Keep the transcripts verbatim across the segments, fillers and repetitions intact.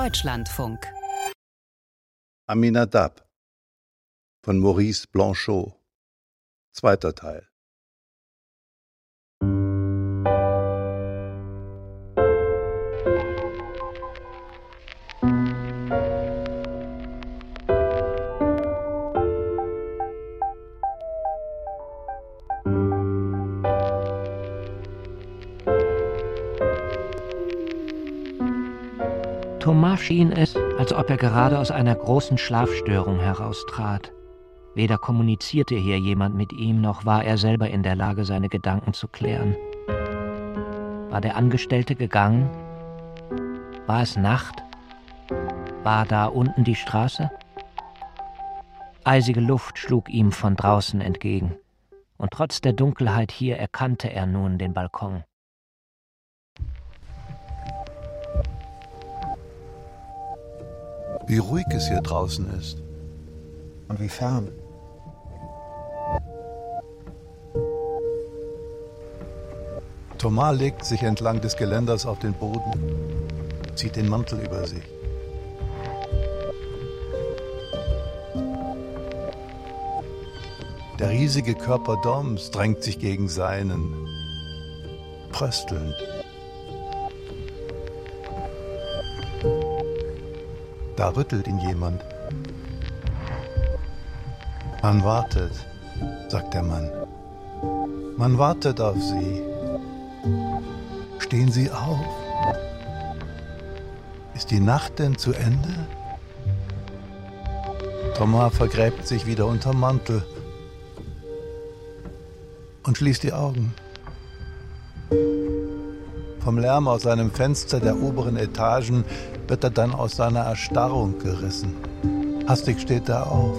Deutschlandfunk. Aminadab von Maurice Blanchot. Zweiter Teil. Thomas schien es, als ob er gerade aus einer großen Schlafstörung heraustrat. Weder kommunizierte hier jemand mit ihm, noch war er selber in der Lage, seine Gedanken zu klären. War der Angestellte gegangen? War es Nacht? War da unten die Straße? Eisige Luft schlug ihm von draußen entgegen, und trotz der Dunkelheit hier erkannte er nun den Balkon. Wie ruhig es hier draußen ist. Und wie fern. Thomas legt sich entlang des Geländers auf den Boden, zieht den Mantel über sich. Der riesige Körper Doms drängt sich gegen seinen, fröstelnd. Da rüttelt ihn jemand. Man wartet, sagt der Mann. Man wartet auf Sie. Stehen Sie auf. Ist die Nacht denn zu Ende? Thomas vergräbt sich wieder unterm Mantel und schließt die Augen. Vom Lärm aus seinem Fenster der oberen Etagen wird er dann aus seiner Erstarrung gerissen. Hastig steht er auf.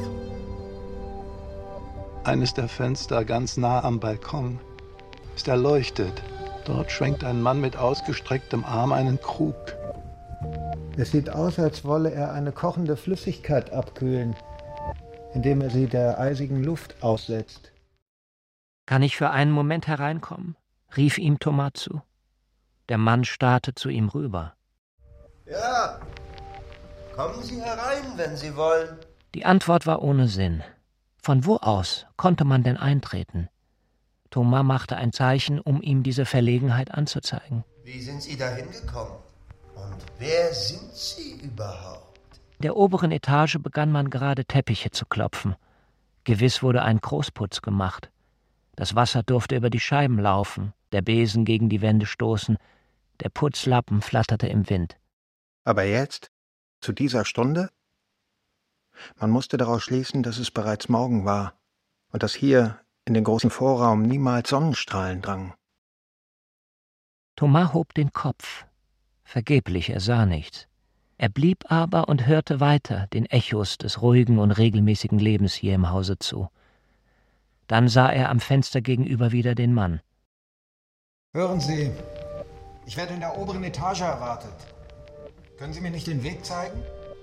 Eines der Fenster ganz nah am Balkon ist erleuchtet. Dort schwenkt ein Mann mit ausgestrecktem Arm einen Krug. Es sieht aus, als wolle er eine kochende Flüssigkeit abkühlen, indem er sie der eisigen Luft aussetzt. »Kann ich für einen Moment hereinkommen?« rief ihm Thomas zu. Der Mann starrte zu ihm rüber. »Ja, kommen Sie herein, wenn Sie wollen.« Die Antwort war ohne Sinn. Von wo aus konnte man denn eintreten? Thomas machte ein Zeichen, um ihm diese Verlegenheit anzuzeigen. »Wie sind Sie dahin gekommen? Und wer sind Sie überhaupt?« In der oberen Etage begann man gerade Teppiche zu klopfen. Gewiss wurde ein Großputz gemacht. Das Wasser durfte über die Scheiben laufen, der Besen gegen die Wände stoßen, der Putzlappen flatterte im Wind. Aber jetzt? Zu dieser Stunde? Man musste daraus schließen, dass es bereits Morgen war und dass hier in den großen Vorraum niemals Sonnenstrahlen drangen. Thomas hob den Kopf. Vergeblich, er sah nichts. Er blieb aber und hörte weiter den Echos des ruhigen und regelmäßigen Lebens hier im Hause zu. Dann sah er am Fenster gegenüber wieder den Mann. Hören Sie, ich werde in der oberen Etage erwartet. Können Sie mir nicht den Weg zeigen?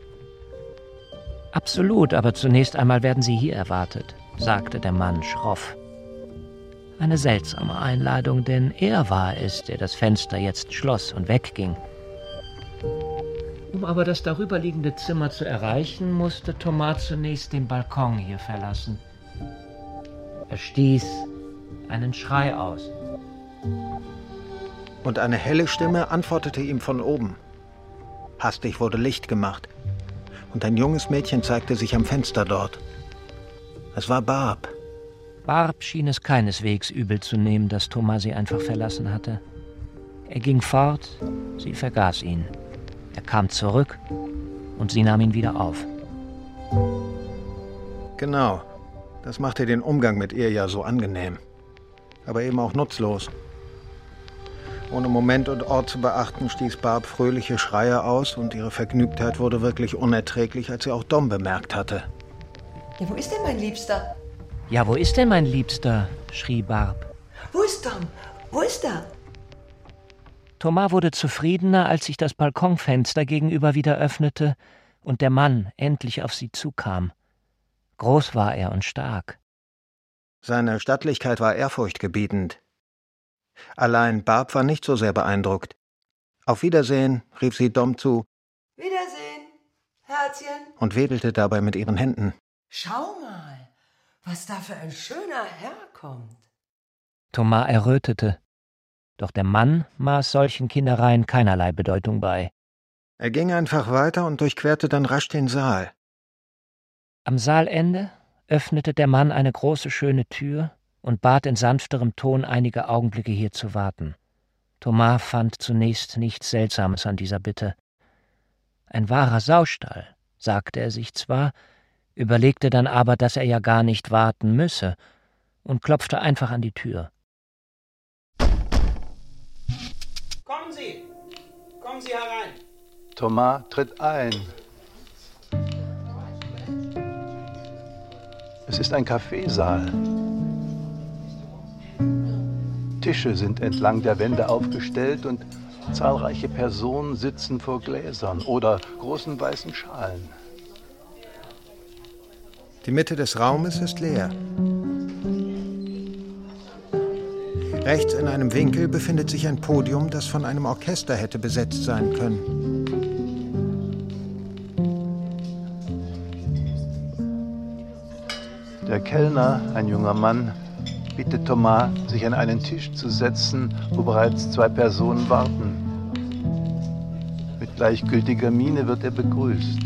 Absolut, aber zunächst einmal werden Sie hier erwartet, sagte der Mann schroff. Eine seltsame Einladung, denn er war es, der das Fenster jetzt schloss und wegging. Um aber das darüberliegende Zimmer zu erreichen, musste Thomas zunächst den Balkon hier verlassen. Er stieß einen Schrei aus. Und eine helle Stimme antwortete ihm von oben. Hastig wurde Licht gemacht, und ein junges Mädchen zeigte sich am Fenster dort. Es war Barb. Barb schien es keineswegs übel zu nehmen, dass Thomas sie einfach verlassen hatte. Er ging fort, sie vergaß ihn. Er kam zurück, und sie nahm ihn wieder auf. Genau, das machte den Umgang mit ihr ja so angenehm, aber eben auch nutzlos. Ohne Moment und Ort zu beachten, stieß Barb fröhliche Schreie aus und ihre Vergnügtheit wurde wirklich unerträglich, als sie auch Dom bemerkt hatte. Ja, wo ist denn mein Liebster? Ja, wo ist denn mein Liebster? Schrie Barb. Wo ist Dom? Wo ist er? Thomas wurde zufriedener, als sich das Balkonfenster gegenüber wieder öffnete und der Mann endlich auf sie zukam. Groß war er und stark. Seine Stattlichkeit war ehrfurchtgebietend. Allein Barb war nicht so sehr beeindruckt. Auf Wiedersehen, rief sie Dom zu. Wiedersehen, Herzchen. Und wedelte dabei mit ihren Händen. Schau mal, was da für ein schöner Herr kommt. Thomas errötete, doch der Mann maß solchen Kindereien keinerlei Bedeutung bei. Er ging einfach weiter und durchquerte dann rasch den Saal. Am Saalende öffnete der Mann eine große, schöne Tür und bat in sanfterem Ton, einige Augenblicke hier zu warten. Thomas fand zunächst nichts Seltsames an dieser Bitte. Ein wahrer Saustall, sagte er sich zwar, überlegte dann aber, dass er ja gar nicht warten müsse, und klopfte einfach an die Tür. Kommen Sie! Kommen Sie herein! Thomas tritt ein. Es ist ein Kaffeesaal. Tische sind entlang der Wände aufgestellt und zahlreiche Personen sitzen vor Gläsern oder großen weißen Schalen. Die Mitte des Raumes ist leer. Rechts in einem Winkel befindet sich ein Podium, das von einem Orchester hätte besetzt sein können. Der Kellner, ein junger Mann, bittet Thomas, sich an einen Tisch zu setzen, wo bereits zwei Personen warten. Mit gleichgültiger Miene wird er begrüßt.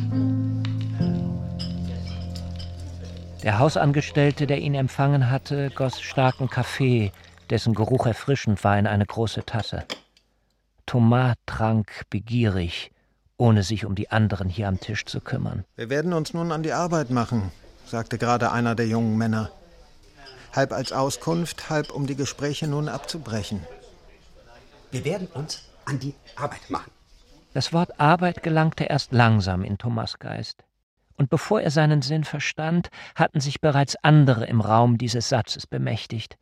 Der Hausangestellte, der ihn empfangen hatte, goss starken Kaffee, dessen Geruch erfrischend war, in eine große Tasse. Thomas trank begierig, ohne sich um die anderen hier am Tisch zu kümmern. Wir werden uns nun an die Arbeit machen, sagte gerade einer der jungen Männer. Halb als Auskunft, halb um die Gespräche nun abzubrechen. Wir werden uns an die Arbeit machen. Das Wort Arbeit gelangte erst langsam in Thomas' Geist. Und bevor er seinen Sinn verstand, hatten sich bereits andere im Raum dieses Satzes bemächtigt.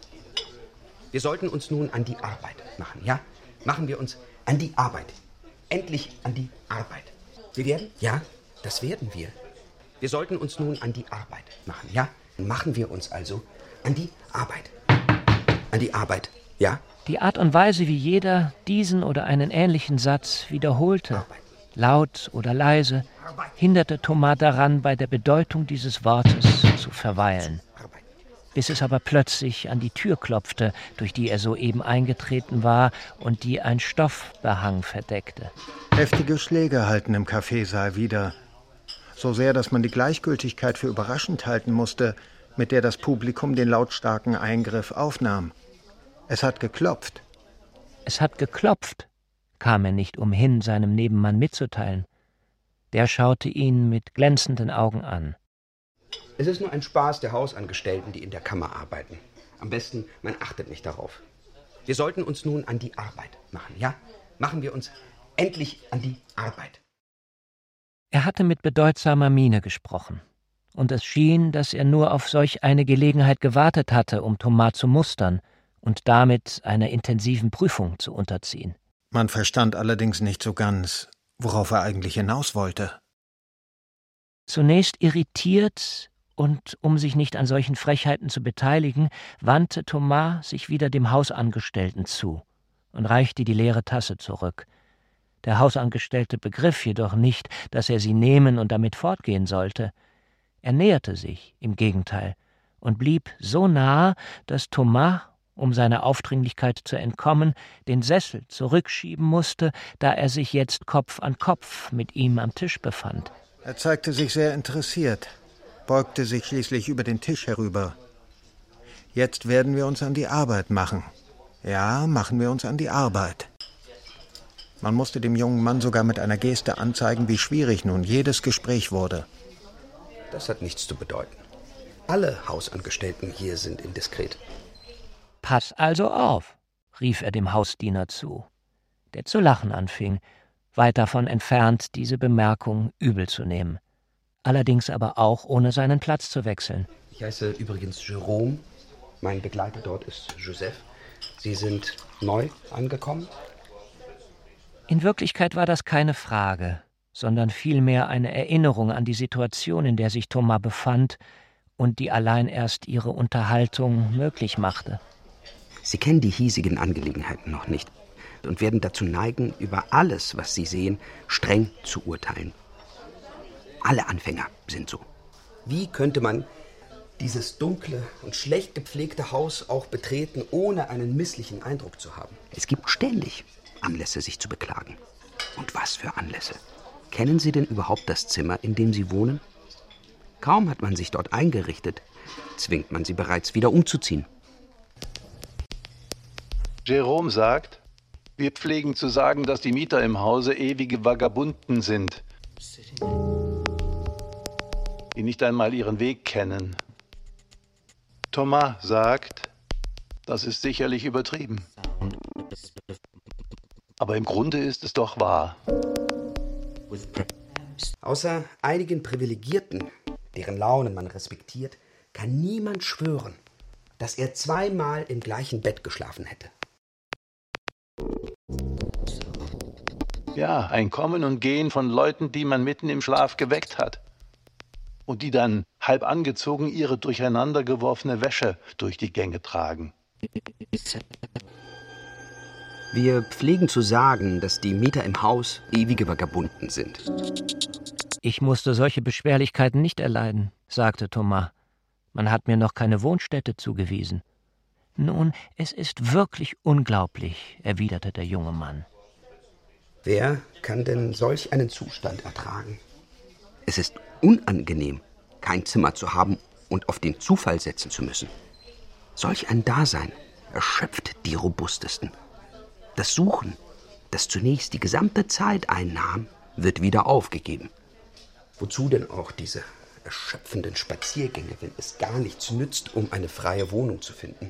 Wir sollten uns nun an die Arbeit machen, ja? Machen wir uns an die Arbeit. Endlich an die Arbeit. Wir werden? Ja, das werden wir. Wir sollten uns nun an die Arbeit machen, ja? Machen wir uns also an die Arbeit. An die Arbeit, ja? Die Art und Weise, wie jeder diesen oder einen ähnlichen Satz wiederholte, Arbeit. Laut oder leise, hinderte Thomas daran, bei der Bedeutung dieses Wortes zu verweilen. Bis es aber plötzlich an die Tür klopfte, durch die er soeben eingetreten war und die ein Stoffbehang verdeckte. Heftige Schläge halten im Kaffeesaal wieder. So sehr, dass man die Gleichgültigkeit für überraschend halten musste, mit der das Publikum den lautstarken Eingriff aufnahm. Es hat geklopft. Es hat geklopft, kam er nicht umhin, seinem Nebenmann mitzuteilen. Der schaute ihn mit glänzenden Augen an. Es ist nur ein Spaß der Hausangestellten, die in der Kammer arbeiten. Am besten, man achtet nicht darauf. Wir sollten uns nun an die Arbeit machen, ja? Machen wir uns endlich an die Arbeit. Er hatte mit bedeutsamer Miene gesprochen, und es schien, dass er nur auf solch eine Gelegenheit gewartet hatte, um Thomas zu mustern und damit einer intensiven Prüfung zu unterziehen. Man verstand allerdings nicht so ganz, worauf er eigentlich hinaus wollte. Zunächst irritiert und um sich nicht an solchen Frechheiten zu beteiligen, wandte Thomas sich wieder dem Hausangestellten zu und reichte die leere Tasse zurück. Der Hausangestellte begriff jedoch nicht, dass er sie nehmen und damit fortgehen sollte. Er näherte sich, im Gegenteil, und blieb so nah, dass Thomas, um seiner Aufdringlichkeit zu entkommen, den Sessel zurückschieben musste, da er sich jetzt Kopf an Kopf mit ihm am Tisch befand. Er zeigte sich sehr interessiert, beugte sich schließlich über den Tisch herüber. Jetzt werden wir uns an die Arbeit machen. Ja, machen wir uns an die Arbeit. Man musste dem jungen Mann sogar mit einer Geste anzeigen, wie schwierig nun jedes Gespräch wurde. Das hat nichts zu bedeuten. Alle Hausangestellten hier sind indiskret. »Pass also auf«, rief er dem Hausdiener zu, der zu lachen anfing, weit davon entfernt, diese Bemerkung übel zu nehmen, allerdings aber auch ohne seinen Platz zu wechseln. Ich heiße übrigens Jérôme, mein Begleiter dort ist Joseph. Sie sind neu angekommen? In Wirklichkeit war das keine Frage, sondern vielmehr eine Erinnerung an die Situation, in der sich Thomas befand und die allein erst ihre Unterhaltung möglich machte. Sie kennen die hiesigen Angelegenheiten noch nicht. und werden dazu neigen, über alles, was sie sehen, streng zu urteilen. Alle Anfänger sind so. Wie könnte man dieses dunkle und schlecht gepflegte Haus auch betreten, ohne einen misslichen Eindruck zu haben? Es gibt ständig Anlässe, sich zu beklagen. Und was für Anlässe? Kennen Sie denn überhaupt das Zimmer, in dem Sie wohnen? Kaum hat man sich dort eingerichtet, zwingt man sie bereits wieder umzuziehen. Jerome sagt, wir pflegen zu sagen, dass die Mieter im Hause ewige Vagabunden sind, die nicht einmal ihren Weg kennen. Thomas sagt, das ist sicherlich übertrieben. Aber im Grunde ist es doch wahr. Außer einigen Privilegierten, deren Launen man respektiert, kann niemand schwören, dass er zweimal im gleichen Bett geschlafen hätte. Ja, ein Kommen und Gehen von Leuten, die man mitten im Schlaf geweckt hat. Und die dann halb angezogen ihre durcheinander geworfene Wäsche durch die Gänge tragen. Wir pflegen zu sagen, dass die Mieter im Haus ewige Vagabunden sind. Ich musste solche Beschwerlichkeiten nicht erleiden, sagte Thomas. Man hat mir noch keine Wohnstätte zugewiesen. Nun, es ist wirklich unglaublich, erwiderte der junge Mann. Wer kann denn solch einen Zustand ertragen? Es ist unangenehm, kein Zimmer zu haben und auf den Zufall setzen zu müssen. Solch ein Dasein erschöpft die Robustesten. Das Suchen, das zunächst die gesamte Zeit einnahm, wird wieder aufgegeben. Wozu denn auch diese erschöpfenden Spaziergänge, wenn es gar nichts nützt, um eine freie Wohnung zu finden?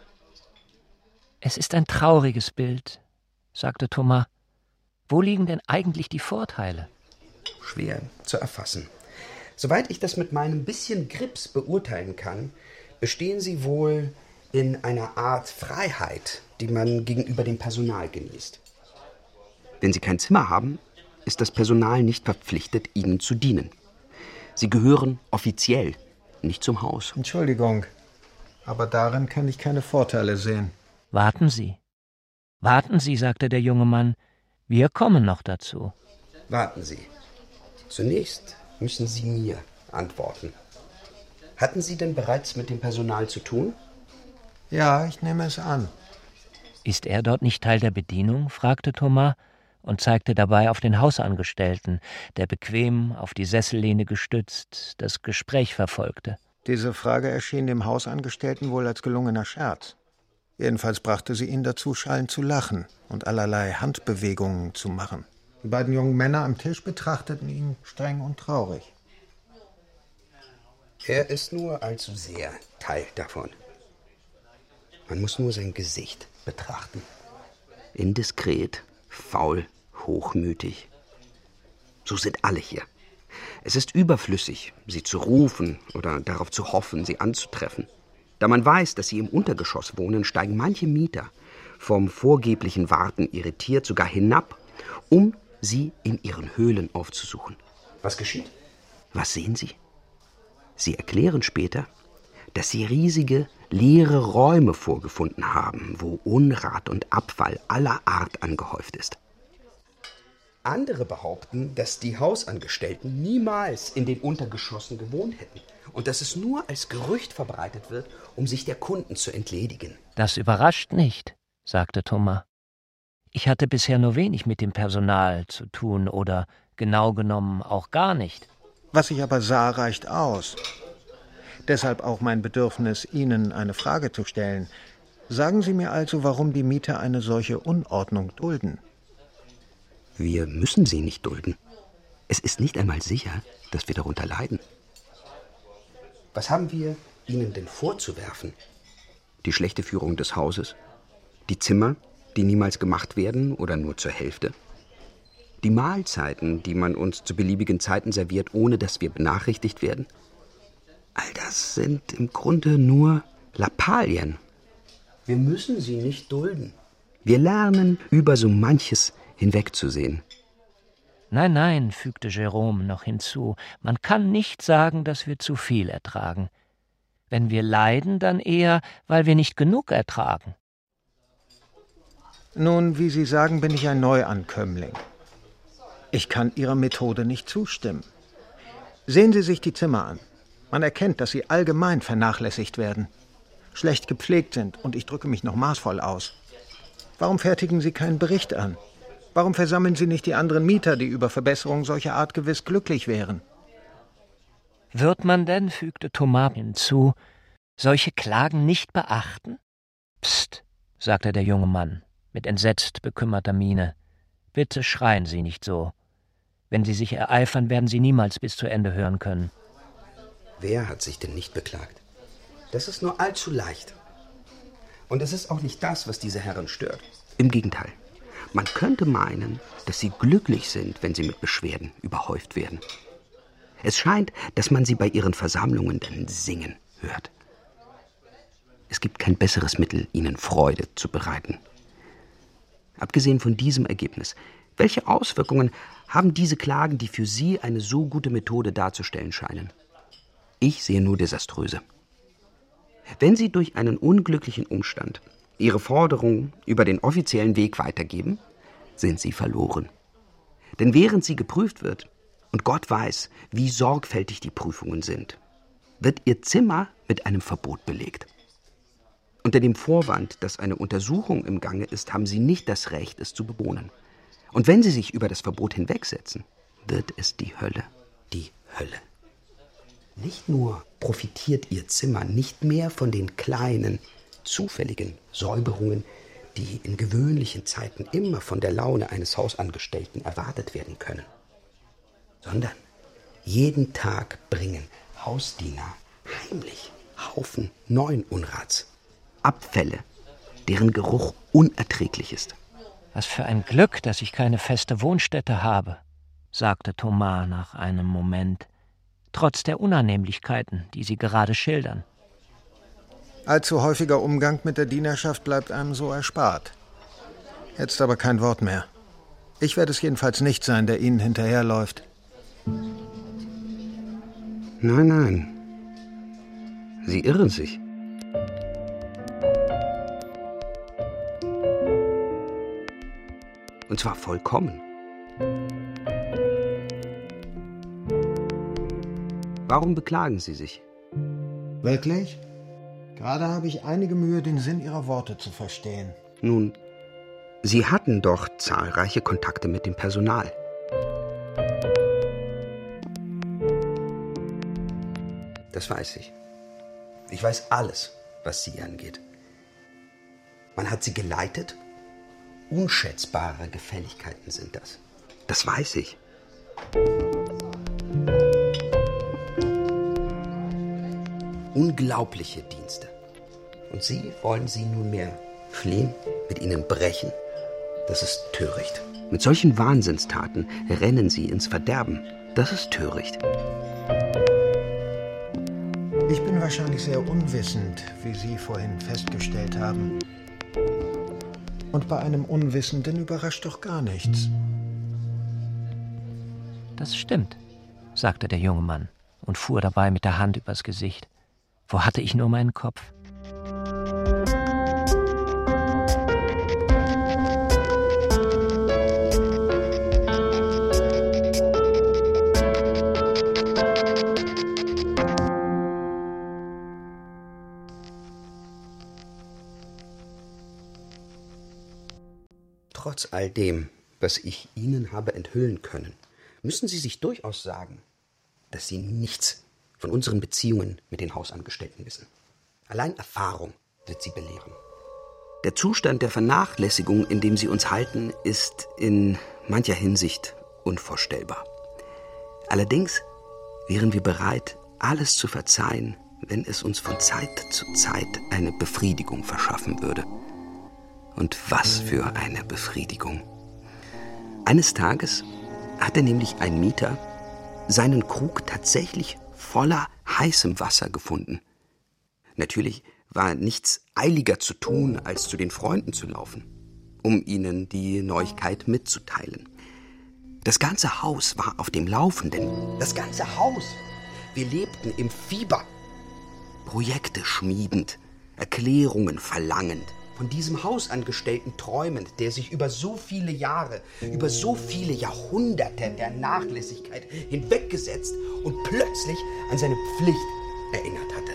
Es ist ein trauriges Bild, sagte Thomas. Wo liegen denn eigentlich die Vorteile? Schwer zu erfassen. Soweit ich das mit meinem bisschen Grips beurteilen kann, bestehen sie wohl in einer Art Freiheit, die man gegenüber dem Personal genießt. Wenn Sie kein Zimmer haben, ist das Personal nicht verpflichtet, Ihnen zu dienen. Sie gehören offiziell nicht zum Haus. Entschuldigung, aber darin kann ich keine Vorteile sehen. Warten Sie. Warten Sie, sagte der junge Mann. Wir kommen noch dazu. Warten Sie. Zunächst müssen Sie mir antworten. Hatten Sie denn bereits mit dem Personal zu tun? Ja, ich nehme es an. Ist er dort nicht Teil der Bedienung? Fragte Thomas und zeigte dabei auf den Hausangestellten, der bequem auf die Sessellehne gestützt das Gespräch verfolgte. Diese Frage erschien dem Hausangestellten wohl als gelungener Scherz. Jedenfalls brachte sie ihn dazu, schallend zu lachen und allerlei Handbewegungen zu machen. Die beiden jungen Männer am Tisch betrachteten ihn streng und traurig. Er ist nur allzu sehr Teil davon. Man muss nur sein Gesicht betrachten. Indiskret, faul, hochmütig. So sind alle hier. Es ist überflüssig, sie zu rufen oder darauf zu hoffen, sie anzutreffen. Da man weiß, dass sie im Untergeschoss wohnen, steigen manche Mieter vom vorgeblichen Warten irritiert sogar hinab, um sie in ihren Höhlen aufzusuchen. Was geschieht? Was sehen Sie? Sie erklären später, dass sie riesige, leere Räume vorgefunden haben, wo Unrat und Abfall aller Art angehäuft ist. Andere behaupten, dass die Hausangestellten niemals in den Untergeschossen gewohnt hätten und dass es nur als Gerücht verbreitet wird, um sich der Kunden zu entledigen. Das überrascht nicht, sagte Thomas. Ich hatte bisher nur wenig mit dem Personal zu tun oder genau genommen auch gar nicht. Was ich aber sah, reicht aus. Deshalb auch mein Bedürfnis, Ihnen eine Frage zu stellen. Sagen Sie mir also, warum die Mieter eine solche Unordnung dulden? Wir müssen sie nicht dulden. Es ist nicht einmal sicher, dass wir darunter leiden. Was haben wir ihnen denn vorzuwerfen? Die schlechte Führung des Hauses? Die Zimmer, die niemals gemacht werden oder nur zur Hälfte? Die Mahlzeiten, die man uns zu beliebigen Zeiten serviert, ohne dass wir benachrichtigt werden? All das sind im Grunde nur Lappalien. Wir müssen sie nicht dulden. Wir lernen über so manches hinwegzusehen. Nein, nein, fügte Jerome noch hinzu, man kann nicht sagen, dass wir zu viel ertragen. Wenn wir leiden, dann eher, weil wir nicht genug ertragen. Nun, wie Sie sagen, bin ich ein Neuankömmling. Ich kann Ihrer Methode nicht zustimmen. Sehen Sie sich die Zimmer an. Man erkennt, dass sie allgemein vernachlässigt werden, schlecht gepflegt sind, und ich drücke mich noch maßvoll aus. Warum fertigen Sie keinen Bericht an? Warum versammeln Sie nicht die anderen Mieter, die über Verbesserungen solcher Art gewiss glücklich wären? Wird man denn, fügte Thomas hinzu, solche Klagen nicht beachten? Psst, sagte der junge Mann mit entsetzt bekümmerter Miene. Bitte schreien Sie nicht so. Wenn Sie sich ereifern, werden Sie niemals bis zu Ende hören können. Wer hat sich denn nicht beklagt? Das ist nur allzu leicht. Und es ist auch nicht das, was diese Herren stört. Im Gegenteil. Man könnte meinen, dass sie glücklich sind, wenn sie mit Beschwerden überhäuft werden. Es scheint, dass man sie bei ihren Versammlungen dann singen hört. Es gibt kein besseres Mittel, ihnen Freude zu bereiten. Abgesehen von diesem Ergebnis, welche Auswirkungen haben diese Klagen, die für Sie eine so gute Methode darzustellen scheinen? Ich sehe nur desaströse. Wenn Sie durch einen unglücklichen Umstand Ihre Forderungen über den offiziellen Weg weitergeben, sind Sie verloren. Denn während sie geprüft wird, und Gott weiß, wie sorgfältig die Prüfungen sind, wird Ihr Zimmer mit einem Verbot belegt. Unter dem Vorwand, dass eine Untersuchung im Gange ist, haben Sie nicht das Recht, es zu bewohnen. Und wenn Sie sich über das Verbot hinwegsetzen, wird es die Hölle. Die Hölle. Nicht nur profitiert Ihr Zimmer nicht mehr von den kleinen, zufälligen Säuberungen, die in gewöhnlichen Zeiten immer von der Laune eines Hausangestellten erwartet werden können, sondern jeden Tag bringen Hausdiener heimlich Haufen neuen Unrats, Abfälle, deren Geruch unerträglich ist. Was für ein Glück, dass ich keine feste Wohnstätte habe, sagte Thomas nach einem Moment, trotz der Unannehmlichkeiten, die Sie gerade schildern. Allzu häufiger Umgang mit der Dienerschaft bleibt einem so erspart. Jetzt aber kein Wort mehr. Ich werde es jedenfalls nicht sein, der Ihnen hinterherläuft. Nein, nein. Sie irren sich. Und zwar vollkommen. Warum beklagen Sie sich? Wirklich? Gerade habe ich einige Mühe, den Sinn Ihrer Worte zu verstehen. Nun, Sie hatten doch zahlreiche Kontakte mit dem Personal. Das weiß ich. Ich weiß alles, was Sie angeht. Man hat Sie geleitet. Unschätzbare Gefälligkeiten sind das. Das weiß ich. Unglaubliche Dienste. Und Sie wollen sie nunmehr fliehen, mit ihnen brechen? Das ist töricht. Mit solchen Wahnsinnstaten rennen Sie ins Verderben. Das ist töricht. Ich bin wahrscheinlich sehr unwissend, wie Sie vorhin festgestellt haben. Und bei einem Unwissenden überrascht doch gar nichts. Das stimmt, sagte der junge Mann und fuhr dabei mit der Hand übers Gesicht. Wo hatte ich nur meinen Kopf? Trotz all dem, was ich Ihnen habe enthüllen können, müssen Sie sich durchaus sagen, dass Sie nichts von unseren Beziehungen mit den Hausangestellten wissen. Allein Erfahrung wird Sie belehren. Der Zustand der Vernachlässigung, in dem Sie uns halten, ist in mancher Hinsicht unvorstellbar. Allerdings wären wir bereit, alles zu verzeihen, wenn es uns von Zeit zu Zeit eine Befriedigung verschaffen würde. Und was für eine Befriedigung. Eines Tages hatte nämlich ein Mieter seinen Krug tatsächlich voller heißem Wasser gefunden. Natürlich war nichts eiliger zu tun, als zu den Freunden zu laufen, um ihnen die Neuigkeit mitzuteilen. Das ganze Haus war auf dem Laufenden. Das ganze Haus. Wir lebten im Fieber. Projekte schmiedend, Erklärungen verlangend, von diesem Hausangestellten träumend, der sich über so viele Jahre, über so viele Jahrhunderte der Nachlässigkeit hinweggesetzt und plötzlich an seine Pflicht erinnert hatte.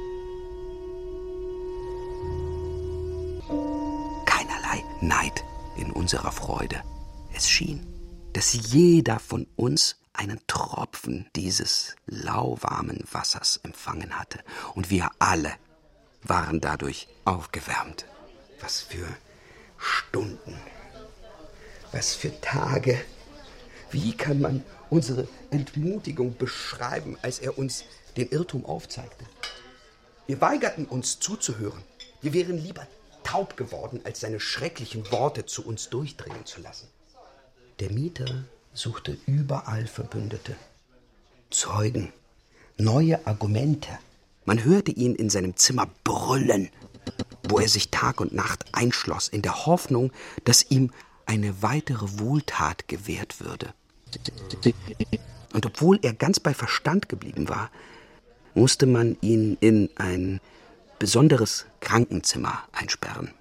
Keinerlei Neid in unserer Freude. Es schien, dass jeder von uns einen Tropfen dieses lauwarmen Wassers empfangen hatte. Und wir alle waren dadurch aufgewärmt. Was für Stunden, was für Tage. Wie kann man unsere Entmutigung beschreiben, als er uns den Irrtum aufzeigte? Wir weigerten uns zuzuhören. Wir wären lieber taub geworden, als seine schrecklichen Worte zu uns durchdringen zu lassen. Der Mieter suchte überall Verbündete, Zeugen, neue Argumente. Man hörte ihn in seinem Zimmer brüllen, wo er sich Tag und Nacht einschloss, in der Hoffnung, dass ihm eine weitere Wohltat gewährt würde. Und obwohl er ganz bei Verstand geblieben war, musste man ihn in ein besonderes Krankenzimmer einsperren.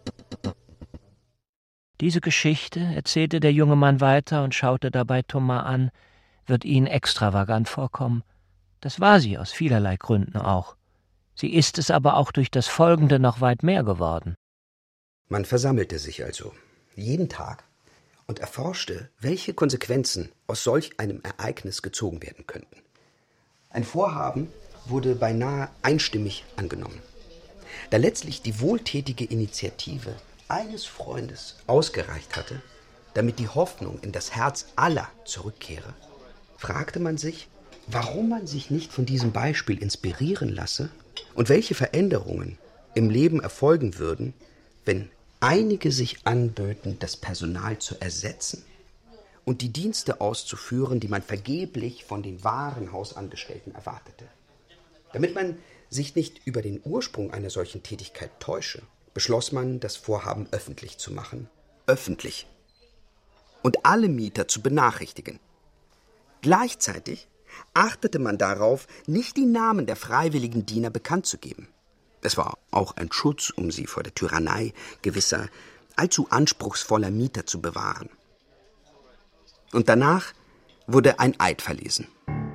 Diese Geschichte, erzählte der junge Mann weiter und schaute dabei Thomas an, wird Ihnen extravagant vorkommen. Das war sie aus vielerlei Gründen auch. Sie ist es aber auch durch das Folgende noch weit mehr geworden. Man versammelte sich also jeden Tag und erforschte, welche Konsequenzen aus solch einem Ereignis gezogen werden könnten. Ein Vorhaben wurde beinahe einstimmig angenommen. Da letztlich die wohltätige Initiative eines Freundes ausgereicht hatte, damit die Hoffnung in das Herz aller zurückkehre, fragte man sich, warum man sich nicht von diesem Beispiel inspirieren lasse und welche Veränderungen im Leben erfolgen würden, wenn einige sich anböten, das Personal zu ersetzen und die Dienste auszuführen, die man vergeblich von den wahren Hausangestellten erwartete. Damit man sich nicht über den Ursprung einer solchen Tätigkeit täusche, beschloss man, das Vorhaben öffentlich zu machen. Öffentlich. Und alle Mieter zu benachrichtigen. Gleichzeitig achtete man darauf, nicht die Namen der freiwilligen Diener bekannt zu geben. Es war auch ein Schutz, um sie vor der Tyrannei gewisser, allzu anspruchsvoller Mieter zu bewahren. Und danach wurde ein Eid verlesen.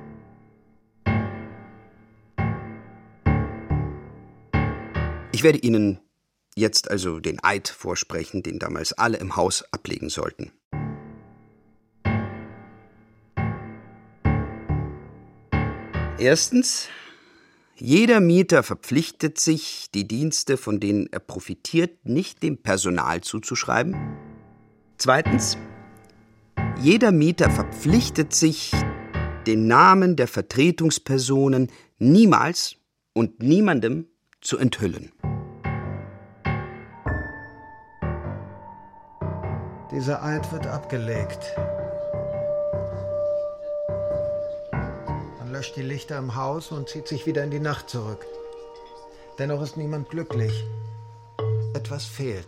Ich werde Ihnen jetzt also den Eid vorsprechen, den damals alle im Haus ablegen sollten. Erstens, jeder Mieter verpflichtet sich, die Dienste, von denen er profitiert, nicht dem Personal zuzuschreiben. Zweitens, jeder Mieter verpflichtet sich, den Namen der Vertretungspersonen niemals und niemandem zu enthüllen. Dieser Eid wird abgelegt. Man löscht die Lichter im Haus und zieht sich wieder in die Nacht zurück. Dennoch ist niemand glücklich. Etwas fehlt.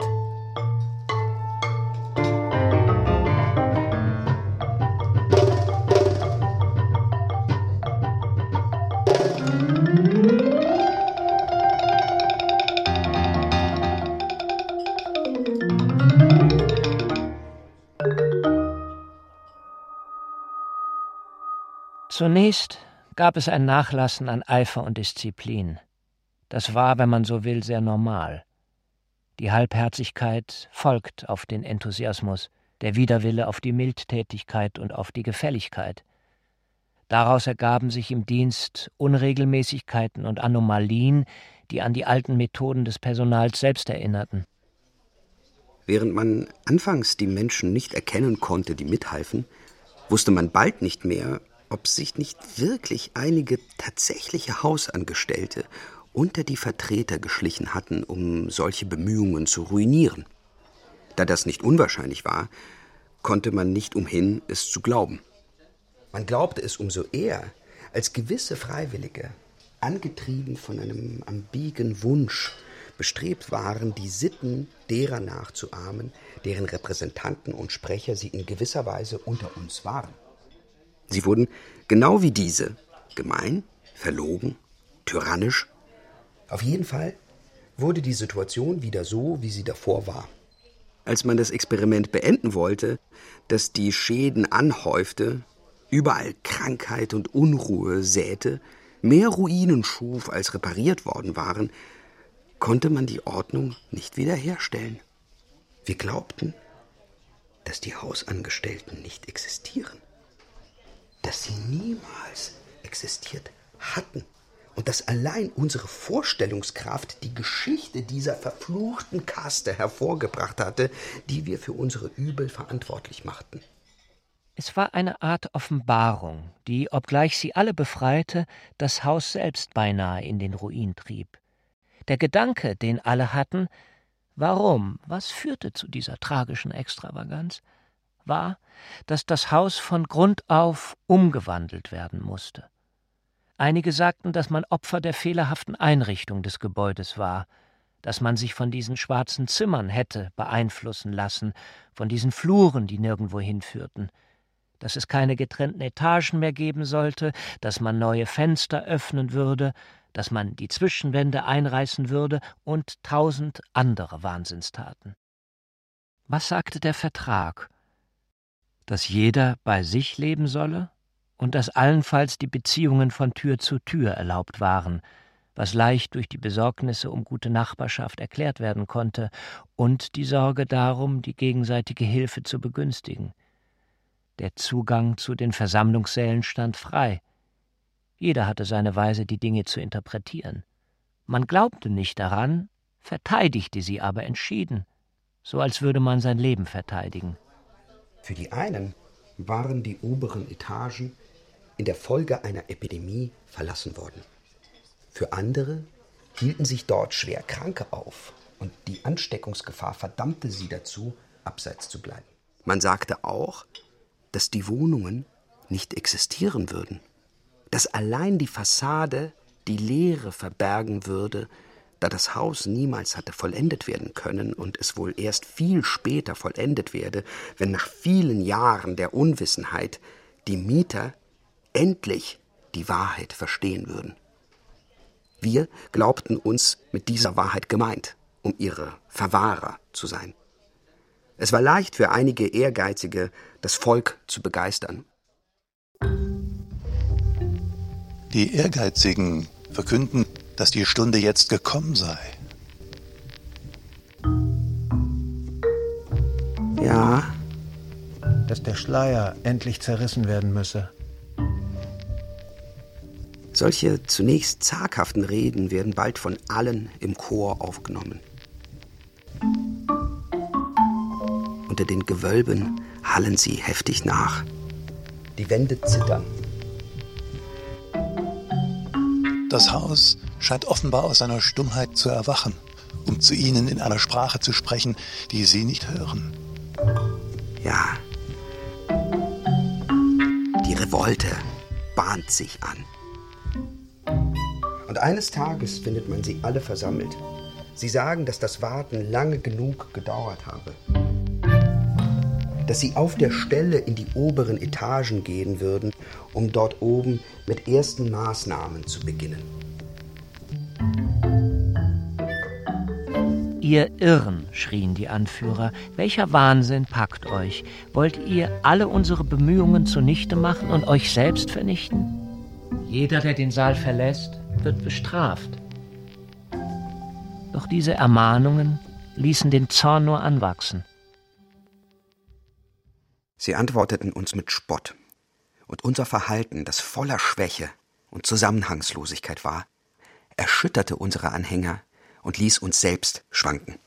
Zunächst gab es ein Nachlassen an Eifer und Disziplin. Das war, wenn man so will, sehr normal. Die Halbherzigkeit folgt auf den Enthusiasmus, der Widerwille auf die Mildtätigkeit und auf die Gefälligkeit. Daraus ergaben sich im Dienst Unregelmäßigkeiten und Anomalien, die an die alten Methoden des Personals selbst erinnerten. Während man anfangs die Menschen nicht erkennen konnte, die mithalfen, wusste man bald nicht mehr, ob sich nicht wirklich einige tatsächliche Hausangestellte unter die Vertreter geschlichen hatten, um solche Bemühungen zu ruinieren. Da das nicht unwahrscheinlich war, konnte man nicht umhin, es zu glauben. Man glaubte es umso eher, als gewisse Freiwillige, angetrieben von einem ambigen Wunsch, bestrebt waren, die Sitten derer nachzuahmen, deren Repräsentanten und Sprecher sie in gewisser Weise unter uns waren. Sie wurden genau wie diese gemein, verlogen, tyrannisch. Auf jeden Fall wurde die Situation wieder so, wie sie davor war. Als man das Experiment beenden wollte, das die Schäden anhäufte, überall Krankheit und Unruhe säte, mehr Ruinen schuf, als repariert worden waren, konnte man die Ordnung nicht wiederherstellen. Wir glaubten, dass die Hausangestellten nicht existieren, dass sie niemals existiert hatten und dass allein unsere Vorstellungskraft die Geschichte dieser verfluchten Kaste hervorgebracht hatte, die wir für unsere Übel verantwortlich machten. Es war eine Art Offenbarung, die, obgleich sie alle befreite, das Haus selbst beinahe in den Ruin trieb. Der Gedanke, den alle hatten, warum, was führte zu dieser tragischen Extravaganz, war, dass das Haus von Grund auf umgewandelt werden musste. Einige sagten, dass man Opfer der fehlerhaften Einrichtung des Gebäudes war, dass man sich von diesen schwarzen Zimmern hätte beeinflussen lassen, von diesen Fluren, die nirgendwo hinführten, dass es keine getrennten Etagen mehr geben sollte, dass man neue Fenster öffnen würde, dass man die Zwischenwände einreißen würde und tausend andere Wahnsinnstaten. Was sagte der Vertrag? Dass jeder bei sich leben solle und dass allenfalls die Beziehungen von Tür zu Tür erlaubt waren, was leicht durch die Besorgnisse um gute Nachbarschaft erklärt werden konnte und die Sorge darum, die gegenseitige Hilfe zu begünstigen. Der Zugang zu den Versammlungssälen stand frei. Jeder hatte seine Weise, die Dinge zu interpretieren. Man glaubte nicht daran, verteidigte sie aber entschieden, so als würde man sein Leben verteidigen. Für die einen waren die oberen Etagen in der Folge einer Epidemie verlassen worden. Für andere hielten sich dort schwer Kranke auf und die Ansteckungsgefahr verdammte sie dazu, abseits zu bleiben. Man sagte auch, dass die Wohnungen nicht existieren würden, dass allein die Fassade die Leere verbergen würde, da das Haus niemals hatte vollendet werden können und es wohl erst viel später vollendet werde, wenn nach vielen Jahren der Unwissenheit die Mieter endlich die Wahrheit verstehen würden. Wir glaubten uns mit dieser Wahrheit gemeint, um ihre Verwahrer zu sein. Es war leicht für einige Ehrgeizige, das Volk zu begeistern. Die Ehrgeizigen verkünden, dass die Stunde jetzt gekommen sei. Ja. Dass der Schleier endlich zerrissen werden müsse. Solche zunächst zaghaften Reden werden bald von allen im Chor aufgenommen. Unter den Gewölben hallen sie heftig nach. Die Wände zittern. Das Haus scheint offenbar aus seiner Stummheit zu erwachen, um zu ihnen in einer Sprache zu sprechen, die sie nicht hören. Ja. Die Revolte bahnt sich an. Und eines Tages findet man sie alle versammelt. Sie sagen, dass das Warten lange genug gedauert habe. Dass sie auf der Stelle in die oberen Etagen gehen würden, um dort oben mit ersten Maßnahmen zu beginnen. »Ihr Irren«, schrien die Anführer, »welcher Wahnsinn packt euch? Wollt ihr alle unsere Bemühungen zunichte machen und euch selbst vernichten? Jeder, der den Saal verlässt, wird bestraft.« Doch diese Ermahnungen ließen den Zorn nur anwachsen. Sie antworteten uns mit Spott. Und unser Verhalten, das voller Schwäche und Zusammenhangslosigkeit war, erschütterte unsere Anhänger und ließ uns selbst schwanken.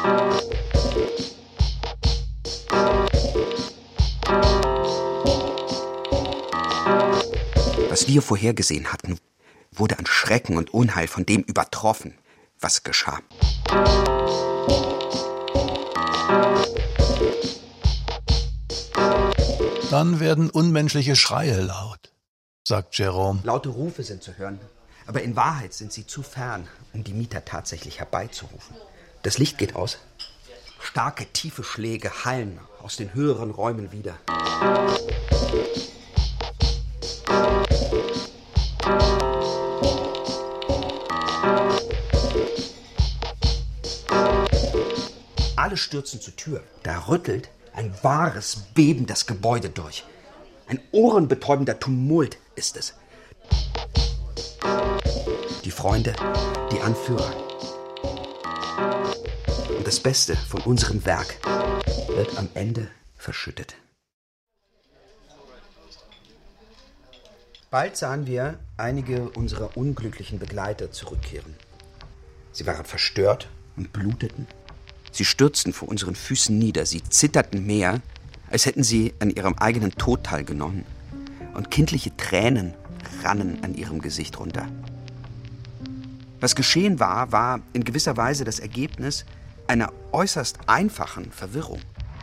Was wir vorhergesehen hatten, wurde an Schrecken und Unheil von dem übertroffen, was geschah. Dann werden unmenschliche Schreie laut, sagt Jerome. Laute Rufe sind zu hören, aber in Wahrheit sind sie zu fern, um die Mieter tatsächlich herbeizurufen. Das Licht geht aus. Starke, tiefe Schläge hallen aus den höheren Räumen wieder. stürzen zur Tür. Da rüttelt ein wahres Beben das Gebäude durch. Ein ohrenbetäubender Tumult ist es. Die Freunde, die Anführer. Und das Beste von unserem Werk wird am Ende verschüttet. Bald sahen wir einige unserer unglücklichen Begleiter zurückkehren. Sie waren verstört und bluteten. Sie stürzten vor unseren Füßen nieder. Sie zitterten mehr, als hätten sie an ihrem eigenen Tod teilgenommen. Und kindliche Tränen rannen an ihrem Gesicht runter. Was geschehen war, war in gewisser Weise das Ergebnis einer äußerst einfachen Verwirrung.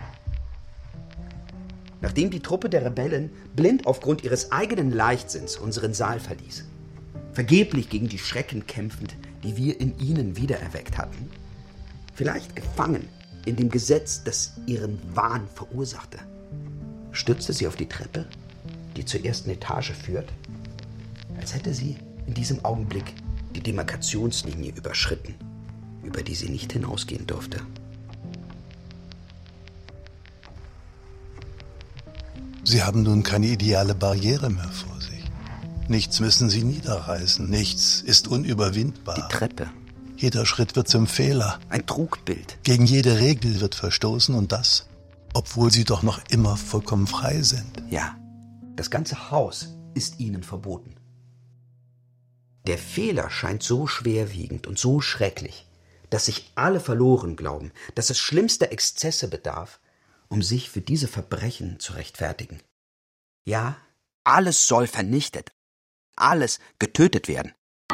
Nachdem die Truppe der Rebellen blind aufgrund ihres eigenen Leichtsinns unseren Saal verließ, vergeblich gegen die Schrecken kämpfend, die wir in ihnen wiedererweckt hatten, vielleicht gefangen in dem Gesetz, das ihren Wahn verursachte, stürzte sie auf die Treppe, die zur ersten Etage führt, als hätte sie in diesem Augenblick die Demarkationslinie überschritten, über die sie nicht hinausgehen durfte. Sie haben nun keine ideale Barriere mehr vor sich. Nichts müssen Sie niederreißen, nichts ist unüberwindbar. Die Treppe. Jeder Schritt wird zum Fehler. Ein Trugbild. Gegen jede Regel wird verstoßen und das, obwohl Sie doch noch immer vollkommen frei sind. Ja, das ganze Haus ist Ihnen verboten. Der Fehler scheint so schwerwiegend und so schrecklich, dass sich alle verloren glauben, dass es schlimmster Exzesse bedarf, um sich für diese Verbrechen zu rechtfertigen. Ja, alles soll vernichtet, alles getötet werden.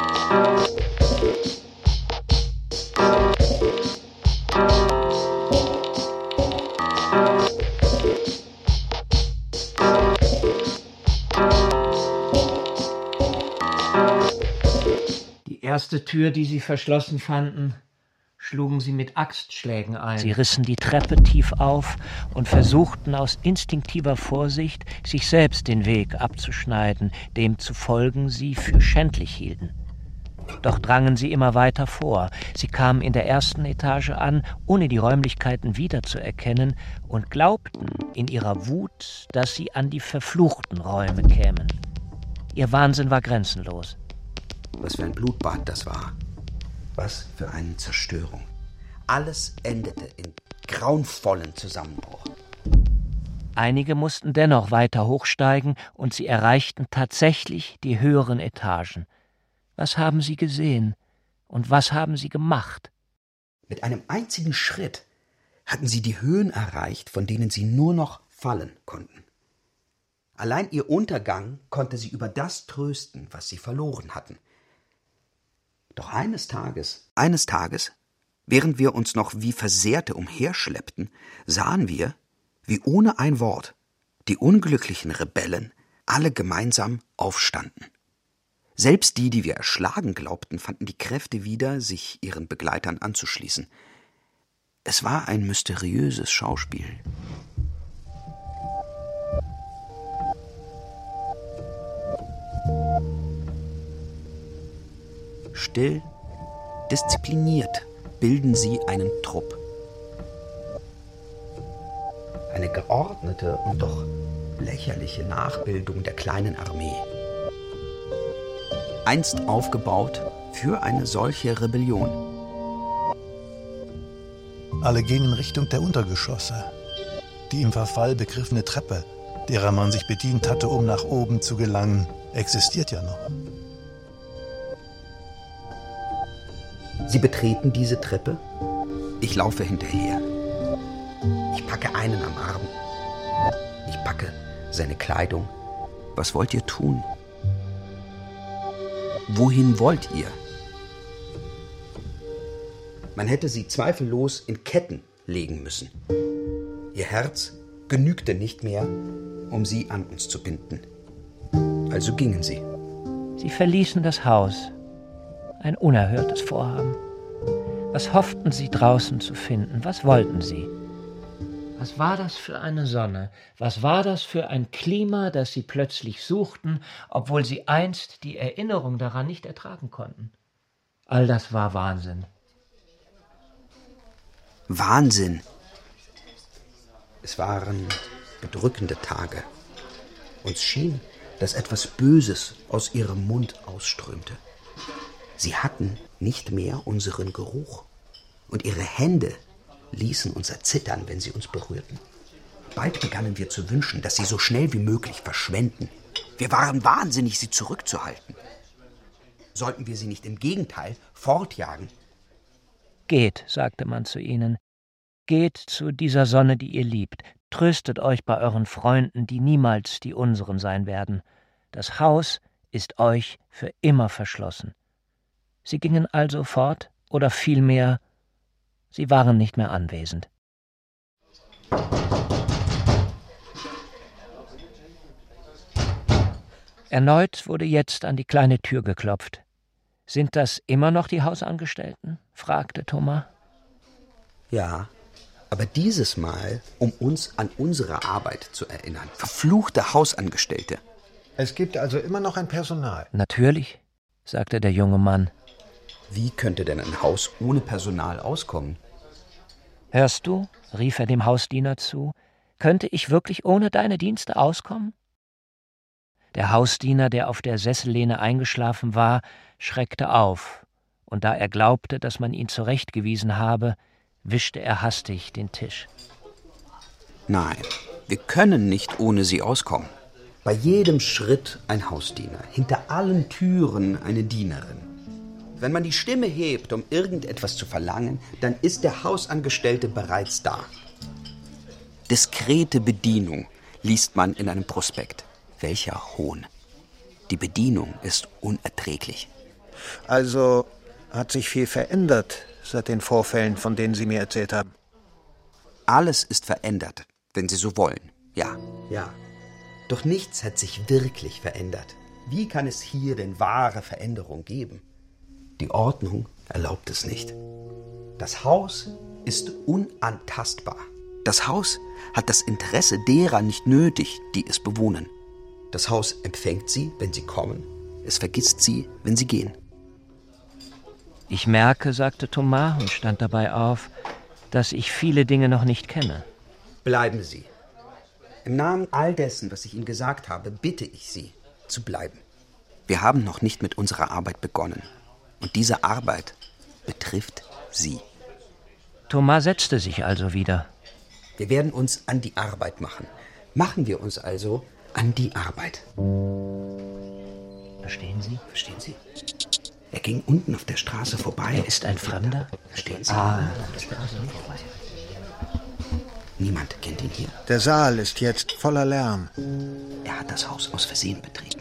Die erste Tür, die sie verschlossen fanden, schlugen sie mit Axtschlägen ein. Sie rissen die Treppe tief auf und versuchten aus instinktiver Vorsicht, sich selbst den Weg abzuschneiden, dem zu folgen sie für schändlich hielten. Doch drangen sie immer weiter vor. Sie kamen in der ersten Etage an, ohne die Räumlichkeiten wiederzuerkennen, und glaubten in ihrer Wut, dass sie an die verfluchten Räume kämen. Ihr Wahnsinn war grenzenlos. Was für ein Blutbad das war. Was für eine Zerstörung. Alles endete in grauenvollen Zusammenbruch. Einige mussten dennoch weiter hochsteigen, und sie erreichten tatsächlich die höheren Etagen. Was haben sie gesehen und was haben sie gemacht? Mit einem einzigen Schritt hatten sie die Höhen erreicht, von denen sie nur noch fallen konnten. Allein ihr Untergang konnte sie über das trösten, was sie verloren hatten. Doch eines Tages, eines Tages, während wir uns noch wie Versehrte umherschleppten, sahen wir, wie ohne ein Wort, die unglücklichen Rebellen alle gemeinsam aufstanden. Selbst die, die wir erschlagen glaubten, fanden die Kräfte wieder, sich ihren Begleitern anzuschließen. Es war ein mysteriöses Schauspiel. Still, diszipliniert bilden sie einen Trupp. Eine geordnete und doch lächerliche Nachbildung der kleinen Armee. Einst aufgebaut für eine solche Rebellion. Alle gehen in Richtung der Untergeschosse. Die im Verfall begriffene Treppe, derer man sich bedient hatte, um nach oben zu gelangen, existiert ja noch. Sie betreten diese Treppe. Ich laufe hinterher. Ich packe einen am Arm. Ich packe seine Kleidung. Was wollt ihr tun? Wohin wollt ihr? Man hätte sie zweifellos in Ketten legen müssen. Ihr Herz genügte nicht mehr, um sie an uns zu binden. Also gingen sie. Sie verließen das Haus. Ein unerhörtes Vorhaben. Was hofften sie draußen zu finden? Was wollten sie? Was war das für eine Sonne? Was war das für ein Klima, das sie plötzlich suchten, obwohl sie einst die Erinnerung daran nicht ertragen konnten? All das war Wahnsinn. Wahnsinn. Es waren bedrückende Tage. Uns schien, dass etwas Böses aus ihrem Mund ausströmte. Sie hatten nicht mehr unseren Geruch. Und ihre Hände ließen uns erzittern, wenn sie uns berührten. Bald begannen wir zu wünschen, dass sie so schnell wie möglich verschwenden. Wir waren wahnsinnig, sie zurückzuhalten. Sollten wir sie nicht im Gegenteil fortjagen? Geht, sagte man zu ihnen, geht zu dieser Sonne, die ihr liebt. Tröstet euch bei euren Freunden, die niemals die unseren sein werden. Das Haus ist euch für immer verschlossen. Sie gingen also fort, oder vielmehr, sie waren nicht mehr anwesend. Erneut wurde jetzt an die kleine Tür geklopft. »Sind das immer noch die Hausangestellten?« fragte Thomas. Ja, aber dieses Mal, um uns an unsere Arbeit zu erinnern. Verfluchte Hausangestellte. Es gibt also immer noch ein Personal. »Natürlich«, sagte der junge Mann. Wie könnte denn ein Haus ohne Personal auskommen? »Hörst du«, rief er dem Hausdiener zu, »könnte ich wirklich ohne deine Dienste auskommen?« Der Hausdiener, der auf der Sessellehne eingeschlafen war, schreckte auf, und da er glaubte, dass man ihn zurechtgewiesen habe, wischte er hastig den Tisch. Nein, wir können nicht ohne sie auskommen. Bei jedem Schritt ein Hausdiener, hinter allen Türen eine Dienerin. Wenn man die Stimme hebt, um irgendetwas zu verlangen, dann ist der Hausangestellte bereits da. Diskrete Bedienung liest man in einem Prospekt. Welcher Hohn. Die Bedienung ist unerträglich. Also hat sich viel verändert seit den Vorfällen, von denen Sie mir erzählt haben. Alles ist verändert, wenn Sie so wollen. Ja, ja. Doch nichts hat sich wirklich verändert. Wie kann es hier denn wahre Veränderung geben? Die Ordnung erlaubt es nicht. Das Haus ist unantastbar. Das Haus hat das Interesse derer nicht nötig, die es bewohnen. Das Haus empfängt sie, wenn sie kommen. Es vergisst sie, wenn sie gehen. »Ich merke«, sagte Thomas und stand dabei auf, »dass ich viele Dinge noch nicht kenne.« Bleiben Sie. Im Namen all dessen, was ich Ihnen gesagt habe, bitte ich Sie, zu bleiben. Wir haben noch nicht mit unserer Arbeit begonnen. Und diese Arbeit betrifft Sie. Thomas setzte sich also wieder. Wir werden uns an die Arbeit machen. Machen wir uns also an die Arbeit. Verstehen Sie? Verstehen Sie? Er ging unten auf der Straße vorbei. Er ist ein Fremder? Verstehen Sie? Ah. Niemand kennt ihn hier. Der Saal ist jetzt voller Lärm. Er hat das Haus aus Versehen betreten.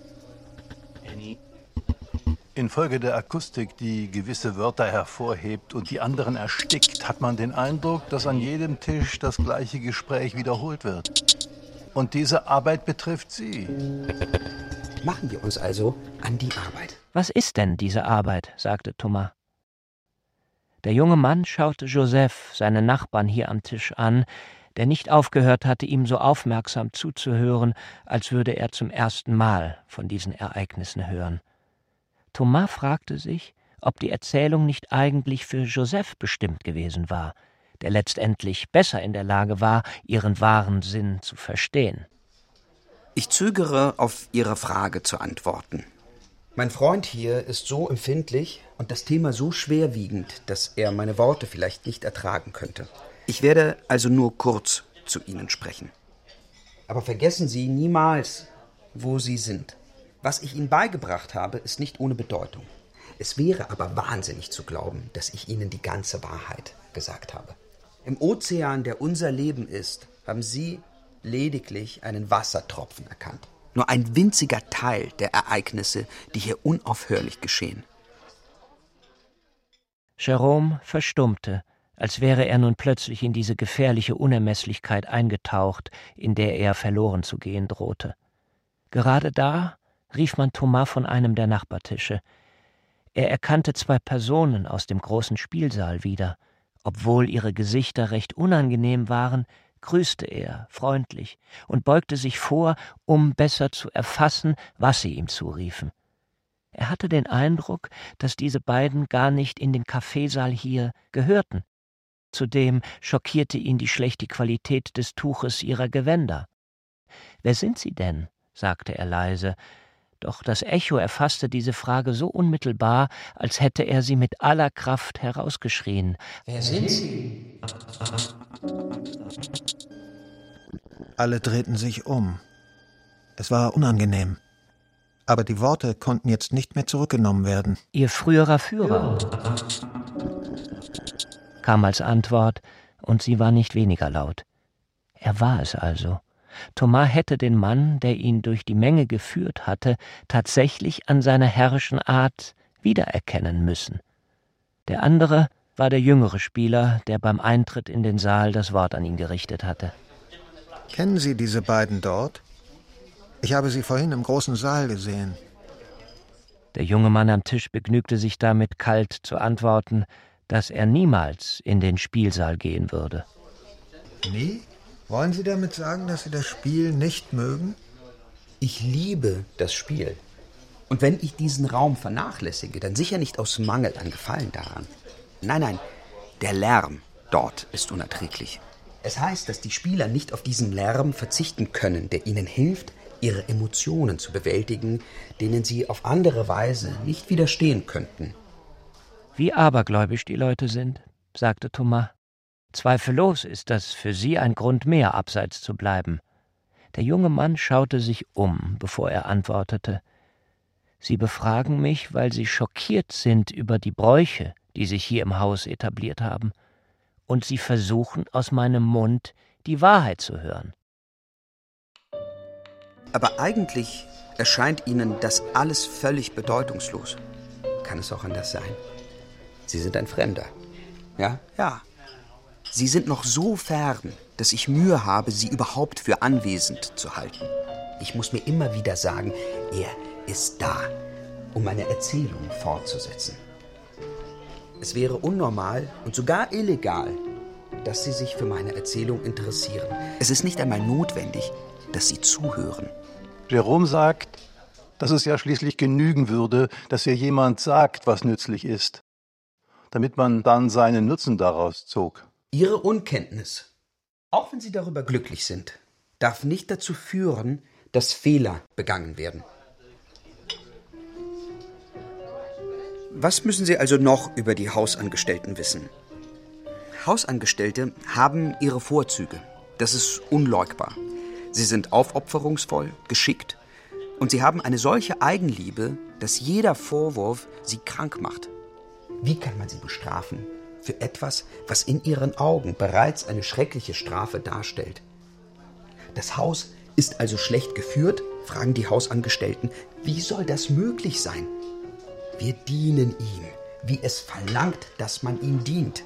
Infolge der Akustik, die gewisse Wörter hervorhebt und die anderen erstickt, hat man den Eindruck, dass an jedem Tisch das gleiche Gespräch wiederholt wird. Und diese Arbeit betrifft Sie. Machen wir uns also an die Arbeit. »Was ist denn diese Arbeit?« sagte Thomas. Der junge Mann schaute Joseph, seinen Nachbarn hier am Tisch, an, der nicht aufgehört hatte, ihm so aufmerksam zuzuhören, als würde er zum ersten Mal von diesen Ereignissen hören. Thomas fragte sich, ob die Erzählung nicht eigentlich für Joseph bestimmt gewesen war, der letztendlich besser in der Lage war, ihren wahren Sinn zu verstehen. Ich zögere, auf Ihre Frage zu antworten. Mein Freund hier ist so empfindlich und das Thema so schwerwiegend, dass er meine Worte vielleicht nicht ertragen könnte. Ich werde also nur kurz zu Ihnen sprechen. Aber vergessen Sie niemals, wo Sie sind. Was ich Ihnen beigebracht habe, ist nicht ohne Bedeutung. Es wäre aber wahnsinnig zu glauben, dass ich Ihnen die ganze Wahrheit gesagt habe. Im Ozean, der unser Leben ist, haben Sie lediglich einen Wassertropfen erkannt. Nur ein winziger Teil der Ereignisse, die hier unaufhörlich geschehen. Jérôme verstummte, als wäre er nun plötzlich in diese gefährliche Unermesslichkeit eingetaucht, in der er verloren zu gehen drohte. Gerade da rief man Thomas von einem der Nachbartische. Er erkannte zwei Personen aus dem großen Spielsaal wieder. Obwohl ihre Gesichter recht unangenehm waren, grüßte er freundlich und beugte sich vor, um besser zu erfassen, was sie ihm zuriefen. Er hatte den Eindruck, dass diese beiden gar nicht in den Kaffeesaal hier gehörten. Zudem schockierte ihn die schlechte Qualität des Tuches ihrer Gewänder. »Wer sind Sie denn?« sagte er leise, doch das Echo erfasste diese Frage so unmittelbar, als hätte er sie mit aller Kraft herausgeschrien. Wer sind Sie? Alle drehten sich um. Es war unangenehm. Aber die Worte konnten jetzt nicht mehr zurückgenommen werden. »Ihr früherer Führer«, kam als Antwort, und sie war nicht weniger laut. Er war es also. Thomas hätte den Mann, der ihn durch die Menge geführt hatte, tatsächlich an seiner herrischen Art wiedererkennen müssen. Der andere war der jüngere Spieler, der beim Eintritt in den Saal das Wort an ihn gerichtet hatte. »Kennen Sie diese beiden dort? Ich habe sie vorhin im großen Saal gesehen.« Der junge Mann am Tisch begnügte sich damit, kalt zu antworten, dass er niemals in den Spielsaal gehen würde. Nie? Wollen Sie damit sagen, dass Sie das Spiel nicht mögen? Ich liebe das Spiel. Und wenn ich diesen Raum vernachlässige, dann sicher nicht aus Mangel an Gefallen daran. Nein, nein, der Lärm dort ist unerträglich. Es heißt, dass die Spieler nicht auf diesen Lärm verzichten können, der ihnen hilft, ihre Emotionen zu bewältigen, denen sie auf andere Weise nicht widerstehen könnten. »Wie abergläubisch die Leute sind«, sagte Thomas. »Zweifellos ist das für sie ein Grund mehr, abseits zu bleiben.« Der junge Mann schaute sich um, bevor er antwortete. »Sie befragen mich, weil Sie schockiert sind über die Bräuche, die sich hier im Haus etabliert haben. Und Sie versuchen, aus meinem Mund die Wahrheit zu hören.« Aber eigentlich erscheint Ihnen das alles völlig bedeutungslos. Kann es auch anders sein? Sie sind ein Fremder. Ja? Ja. Sie sind noch so fern, dass ich Mühe habe, Sie überhaupt für anwesend zu halten. Ich muss mir immer wieder sagen, er ist da, um meine Erzählung fortzusetzen. Es wäre unnormal und sogar illegal, dass Sie sich für meine Erzählung interessieren. Es ist nicht einmal notwendig, dass Sie zuhören. Jerome sagt, dass es ja schließlich genügen würde, dass ihr jemand sagt, was nützlich ist, damit man dann seinen Nutzen daraus zog. Ihre Unkenntnis, auch wenn Sie darüber glücklich sind, darf nicht dazu führen, dass Fehler begangen werden. Was müssen Sie also noch über die Hausangestellten wissen? Hausangestellte haben ihre Vorzüge. Das ist unleugbar. Sie sind aufopferungsvoll, geschickt und sie haben eine solche Eigenliebe, dass jeder Vorwurf sie krank macht. Wie kann man sie bestrafen für etwas, was in ihren Augen bereits eine schreckliche Strafe darstellt? Das Haus ist also schlecht geführt, fragen die Hausangestellten. Wie soll das möglich sein? Wir dienen ihm, wie es verlangt, dass man ihm dient.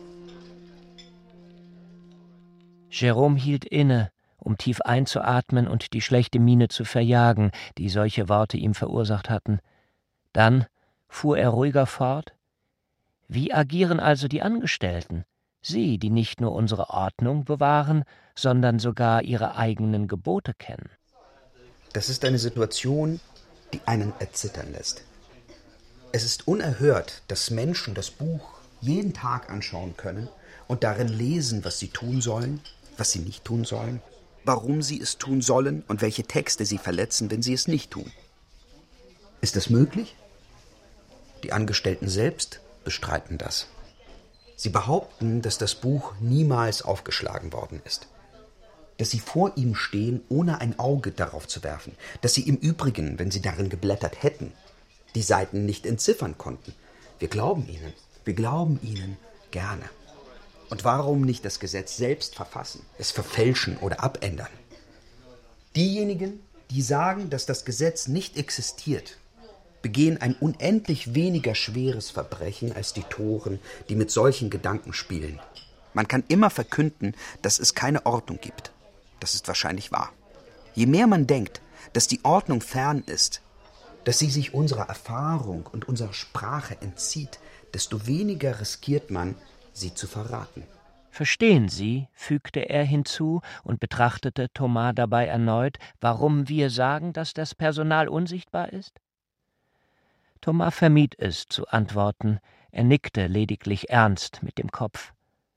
Jerome hielt inne, um tief einzuatmen und die schlechte Miene zu verjagen, die solche Worte ihm verursacht hatten. Dann fuhr er ruhiger fort. »Wie agieren also die Angestellten? Sie, die nicht nur unsere Ordnung bewahren, sondern sogar ihre eigenen Gebote kennen.« Das ist eine Situation, die einen erzittern lässt. Es ist unerhört, dass Menschen das Buch jeden Tag anschauen können und darin lesen, was sie tun sollen, was sie nicht tun sollen, warum sie es tun sollen und welche Texte sie verletzen, wenn sie es nicht tun. Ist das möglich? Die Angestellten selbst bestreiten das. Sie behaupten, dass das Buch niemals aufgeschlagen worden ist. Dass sie vor ihm stehen, ohne ein Auge darauf zu werfen. Dass sie im Übrigen, wenn sie darin geblättert hätten, die Seiten nicht entziffern konnten. Wir glauben ihnen. Wir glauben ihnen gerne. Und warum nicht das Gesetz selbst verfassen, es verfälschen oder abändern? Diejenigen, die sagen, dass das Gesetz nicht existiert, begehen ein unendlich weniger schweres Verbrechen als die Toren, die mit solchen Gedanken spielen. Man kann immer verkünden, dass es keine Ordnung gibt. Das ist wahrscheinlich wahr. Je mehr man denkt, dass die Ordnung fern ist, dass sie sich unserer Erfahrung und unserer Sprache entzieht, desto weniger riskiert man, sie zu verraten. »Verstehen Sie«, fügte er hinzu und betrachtete Thomas dabei erneut, »warum wir sagen, dass das Personal unsichtbar ist?« Thomas vermied es, zu antworten, er nickte lediglich ernst mit dem Kopf.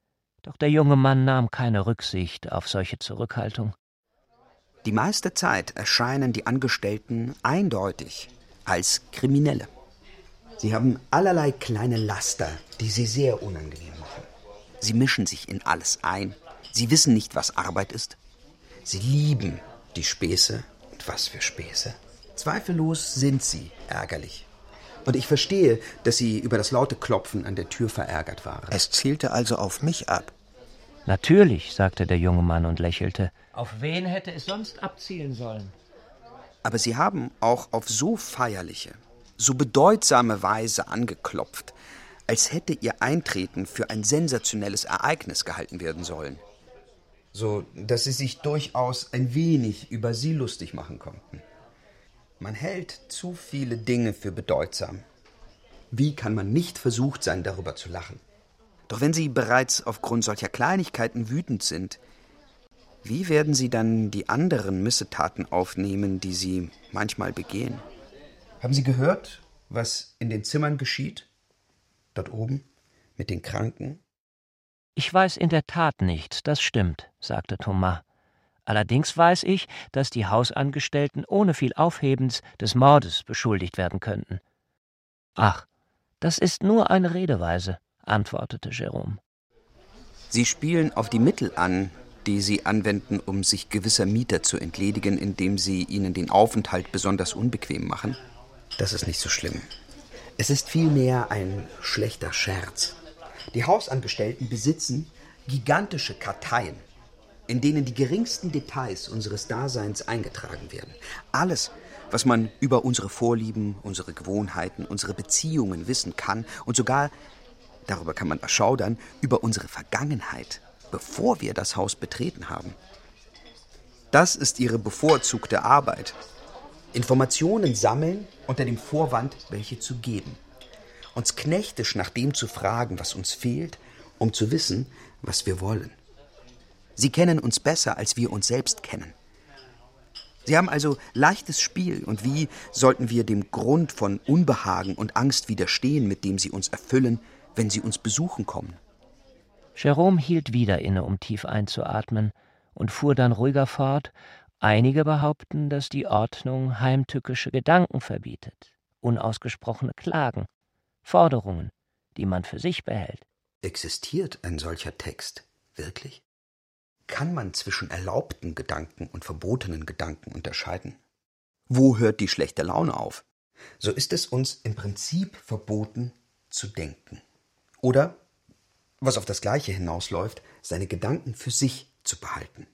Doch der junge Mann nahm keine Rücksicht auf solche Zurückhaltung. Die meiste Zeit erscheinen die Angestellten eindeutig als Kriminelle. Sie haben allerlei kleine Laster, die sie sehr unangenehm machen. Sie mischen sich in alles ein. Sie wissen nicht, was Arbeit ist. Sie lieben die Späße. Und was für Späße. Zweifellos sind sie ärgerlich. Und ich verstehe, dass sie über das laute Klopfen an der Tür verärgert waren. Es zielte also auf mich ab. Natürlich, sagte der junge Mann und lächelte. Auf wen hätte es sonst abzielen sollen? Aber sie haben auch auf so feierliche, so bedeutsame Weise angeklopft, als hätte ihr Eintreten für ein sensationelles Ereignis gehalten werden sollen. So, dass sie sich durchaus ein wenig über sie lustig machen konnten. Man hält zu viele Dinge für bedeutsam. Wie kann man nicht versucht sein, darüber zu lachen? Doch wenn sie bereits aufgrund solcher Kleinigkeiten wütend sind, wie werden sie dann die anderen Missetaten aufnehmen, die sie manchmal begehen? Haben Sie gehört, was in den Zimmern geschieht? Dort oben, mit den Kranken? Ich weiß in der Tat nichts, das stimmt, sagte Thomas. Allerdings weiß ich, dass die Hausangestellten ohne viel Aufhebens des Mordes beschuldigt werden könnten. Ach, das ist nur eine Redeweise, antwortete Jérôme. Sie spielen auf die Mittel an, die sie anwenden, um sich gewisser Mieter zu entledigen, indem sie ihnen den Aufenthalt besonders unbequem machen. Das ist nicht so schlimm. Es ist vielmehr ein schlechter Scherz. Die Hausangestellten besitzen gigantische Karteien, in denen die geringsten Details unseres Daseins eingetragen werden. Alles, was man über unsere Vorlieben, unsere Gewohnheiten, unsere Beziehungen wissen kann und sogar, darüber kann man erschaudern, über unsere Vergangenheit, bevor wir das Haus betreten haben. Das ist ihre bevorzugte Arbeit. Informationen sammeln unter dem Vorwand, welche zu geben. Uns knechtisch nach dem zu fragen, was uns fehlt, um zu wissen, was wir wollen. Sie kennen uns besser, als wir uns selbst kennen. Sie haben also leichtes Spiel, und wie sollten wir dem Grund von Unbehagen und Angst widerstehen, mit dem sie uns erfüllen, wenn sie uns besuchen kommen? Jérôme hielt wieder inne, um tief einzuatmen, und fuhr dann ruhiger fort. Einige behaupten, dass die Ordnung heimtückische Gedanken verbietet, unausgesprochene Klagen, Forderungen, die man für sich behält. Existiert ein solcher Text wirklich? Kann man zwischen erlaubten Gedanken und verbotenen Gedanken unterscheiden? Wo hört die schlechte Laune auf? So ist es uns im Prinzip verboten, zu denken. Oder, was auf das Gleiche hinausläuft, seine Gedanken für sich zu behalten.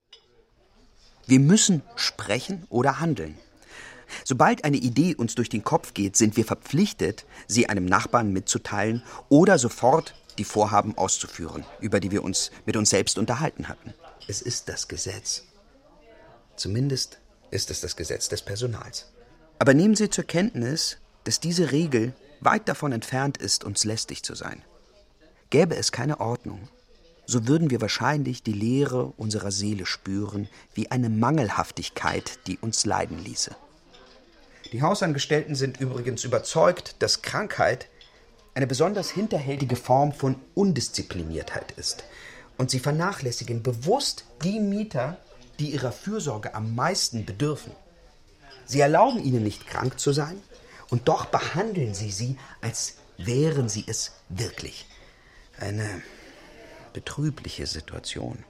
Wir müssen sprechen oder handeln. Sobald eine Idee uns durch den Kopf geht, sind wir verpflichtet, sie einem Nachbarn mitzuteilen oder sofort die Vorhaben auszuführen, über die wir uns mit uns selbst unterhalten hatten. Es ist das Gesetz. Zumindest ist es das Gesetz des Personals. Aber nehmen Sie zur Kenntnis, dass diese Regel weit davon entfernt ist, uns lästig zu sein. Gäbe es keine Ordnung, so würden wir wahrscheinlich die Leere unserer Seele spüren, wie eine Mangelhaftigkeit, die uns leiden ließe. Die Hausangestellten sind übrigens überzeugt, dass Krankheit eine besonders hinterhältige Form von Undiszipliniertheit ist. Und sie vernachlässigen bewusst die Mieter, die ihrer Fürsorge am meisten bedürfen. Sie erlauben ihnen nicht, krank zu sein, und doch behandeln sie sie, als wären sie es wirklich. Eine betrübliche Situation.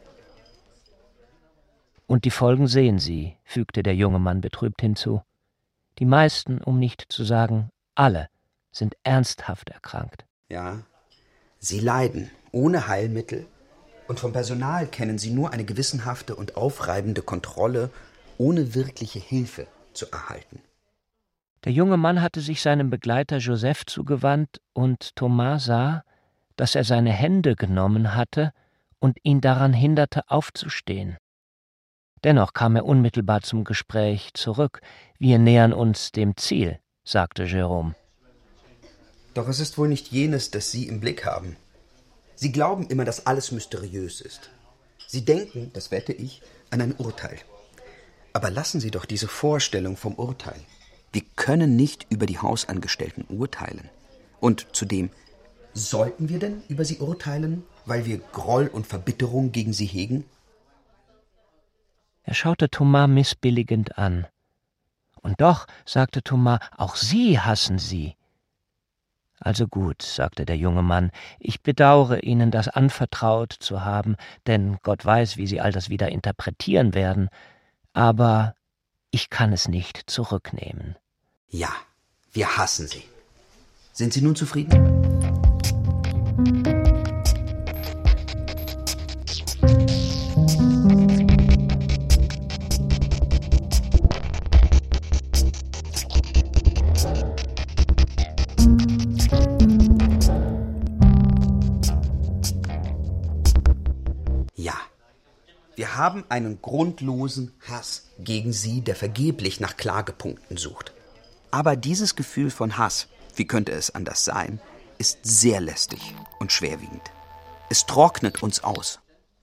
Und die Folgen sehen Sie, fügte der junge Mann betrübt hinzu. Die meisten, um nicht zu sagen alle, sind ernsthaft erkrankt. Ja, sie leiden ohne Heilmittel, und vom Personal kennen sie nur eine gewissenhafte und aufreibende Kontrolle, ohne wirkliche Hilfe zu erhalten. Der junge Mann hatte sich seinem Begleiter Joseph zugewandt, und Thomas sah, dass er seine Hände genommen hatte und ihn daran hinderte, aufzustehen. Dennoch kam er unmittelbar zum Gespräch zurück. »Wir nähern uns dem Ziel«, sagte Jérôme. Doch es ist wohl nicht jenes, das Sie im Blick haben. Sie glauben immer, dass alles mysteriös ist. Sie denken, das wette ich, an ein Urteil. Aber lassen Sie doch diese Vorstellung vom Urteil. Wir können nicht über die Hausangestellten urteilen. Und zudem, sollten wir denn über sie urteilen, Weil wir Groll und Verbitterung gegen sie hegen? Er schaute Thomas missbilligend an. Und doch, sagte Thomas, auch Sie hassen sie. Also gut, sagte der junge Mann, ich bedauere Ihnen, das anvertraut zu haben, denn Gott weiß, wie Sie all das wieder interpretieren werden, aber ich kann es nicht zurücknehmen. Ja, wir hassen sie. Sind Sie nun zufrieden? Wir haben einen grundlosen Hass gegen sie, der vergeblich nach Klagepunkten sucht. Aber dieses Gefühl von Hass, wie könnte es anders sein, ist sehr lästig und schwerwiegend. Es trocknet uns aus.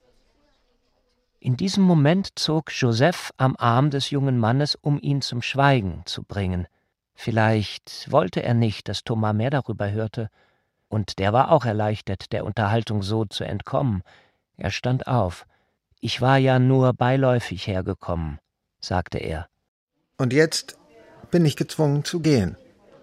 In diesem Moment zog Joseph am Arm des jungen Mannes, um ihn zum Schweigen zu bringen. Vielleicht wollte er nicht, dass Thomas mehr darüber hörte, und der war auch erleichtert, der Unterhaltung so zu entkommen. Er stand auf. »Ich war ja nur beiläufig hergekommen«, sagte er. »Und jetzt bin ich gezwungen zu gehen.«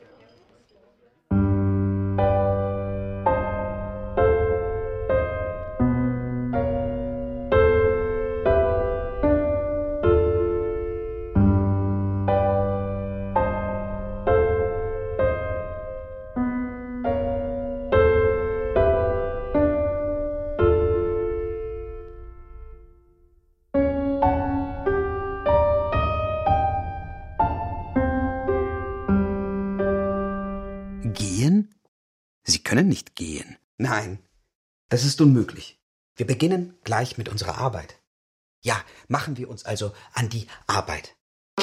Gehen? Sie können nicht gehen. Nein, das ist unmöglich. Wir beginnen gleich mit unserer Arbeit. Ja, machen wir uns also an die Arbeit.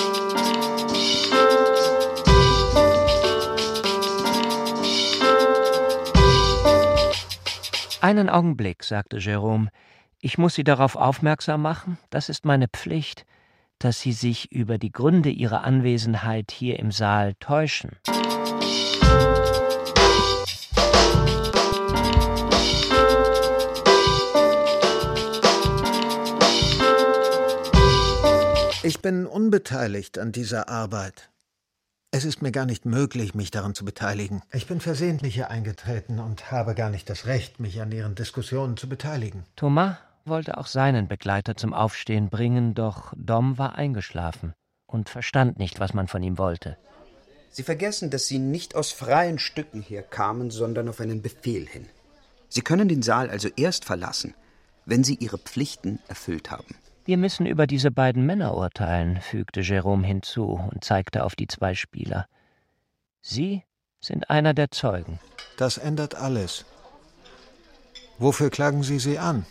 »Einen Augenblick«, sagte Jérôme, »ich muss Sie darauf aufmerksam machen, das ist meine Pflicht, dass Sie sich über die Gründe Ihrer Anwesenheit hier im Saal täuschen.« Ich bin unbeteiligt an dieser Arbeit. Es ist mir gar nicht möglich, mich daran zu beteiligen. Ich bin versehentlich hier eingetreten und habe gar nicht das Recht, mich an Ihren Diskussionen zu beteiligen. Thomas wollte auch seinen Begleiter zum Aufstehen bringen, doch Dom war eingeschlafen und verstand nicht, was man von ihm wollte. Sie vergessen, dass Sie nicht aus freien Stücken herkamen, sondern auf einen Befehl hin. Sie können den Saal also erst verlassen, wenn Sie Ihre Pflichten erfüllt haben. »Wir müssen über diese beiden Männer urteilen«, fügte Jérôme hinzu und zeigte auf die zwei Spieler. »Sie sind einer der Zeugen.« Das ändert alles. Wofür klagen Sie sie an?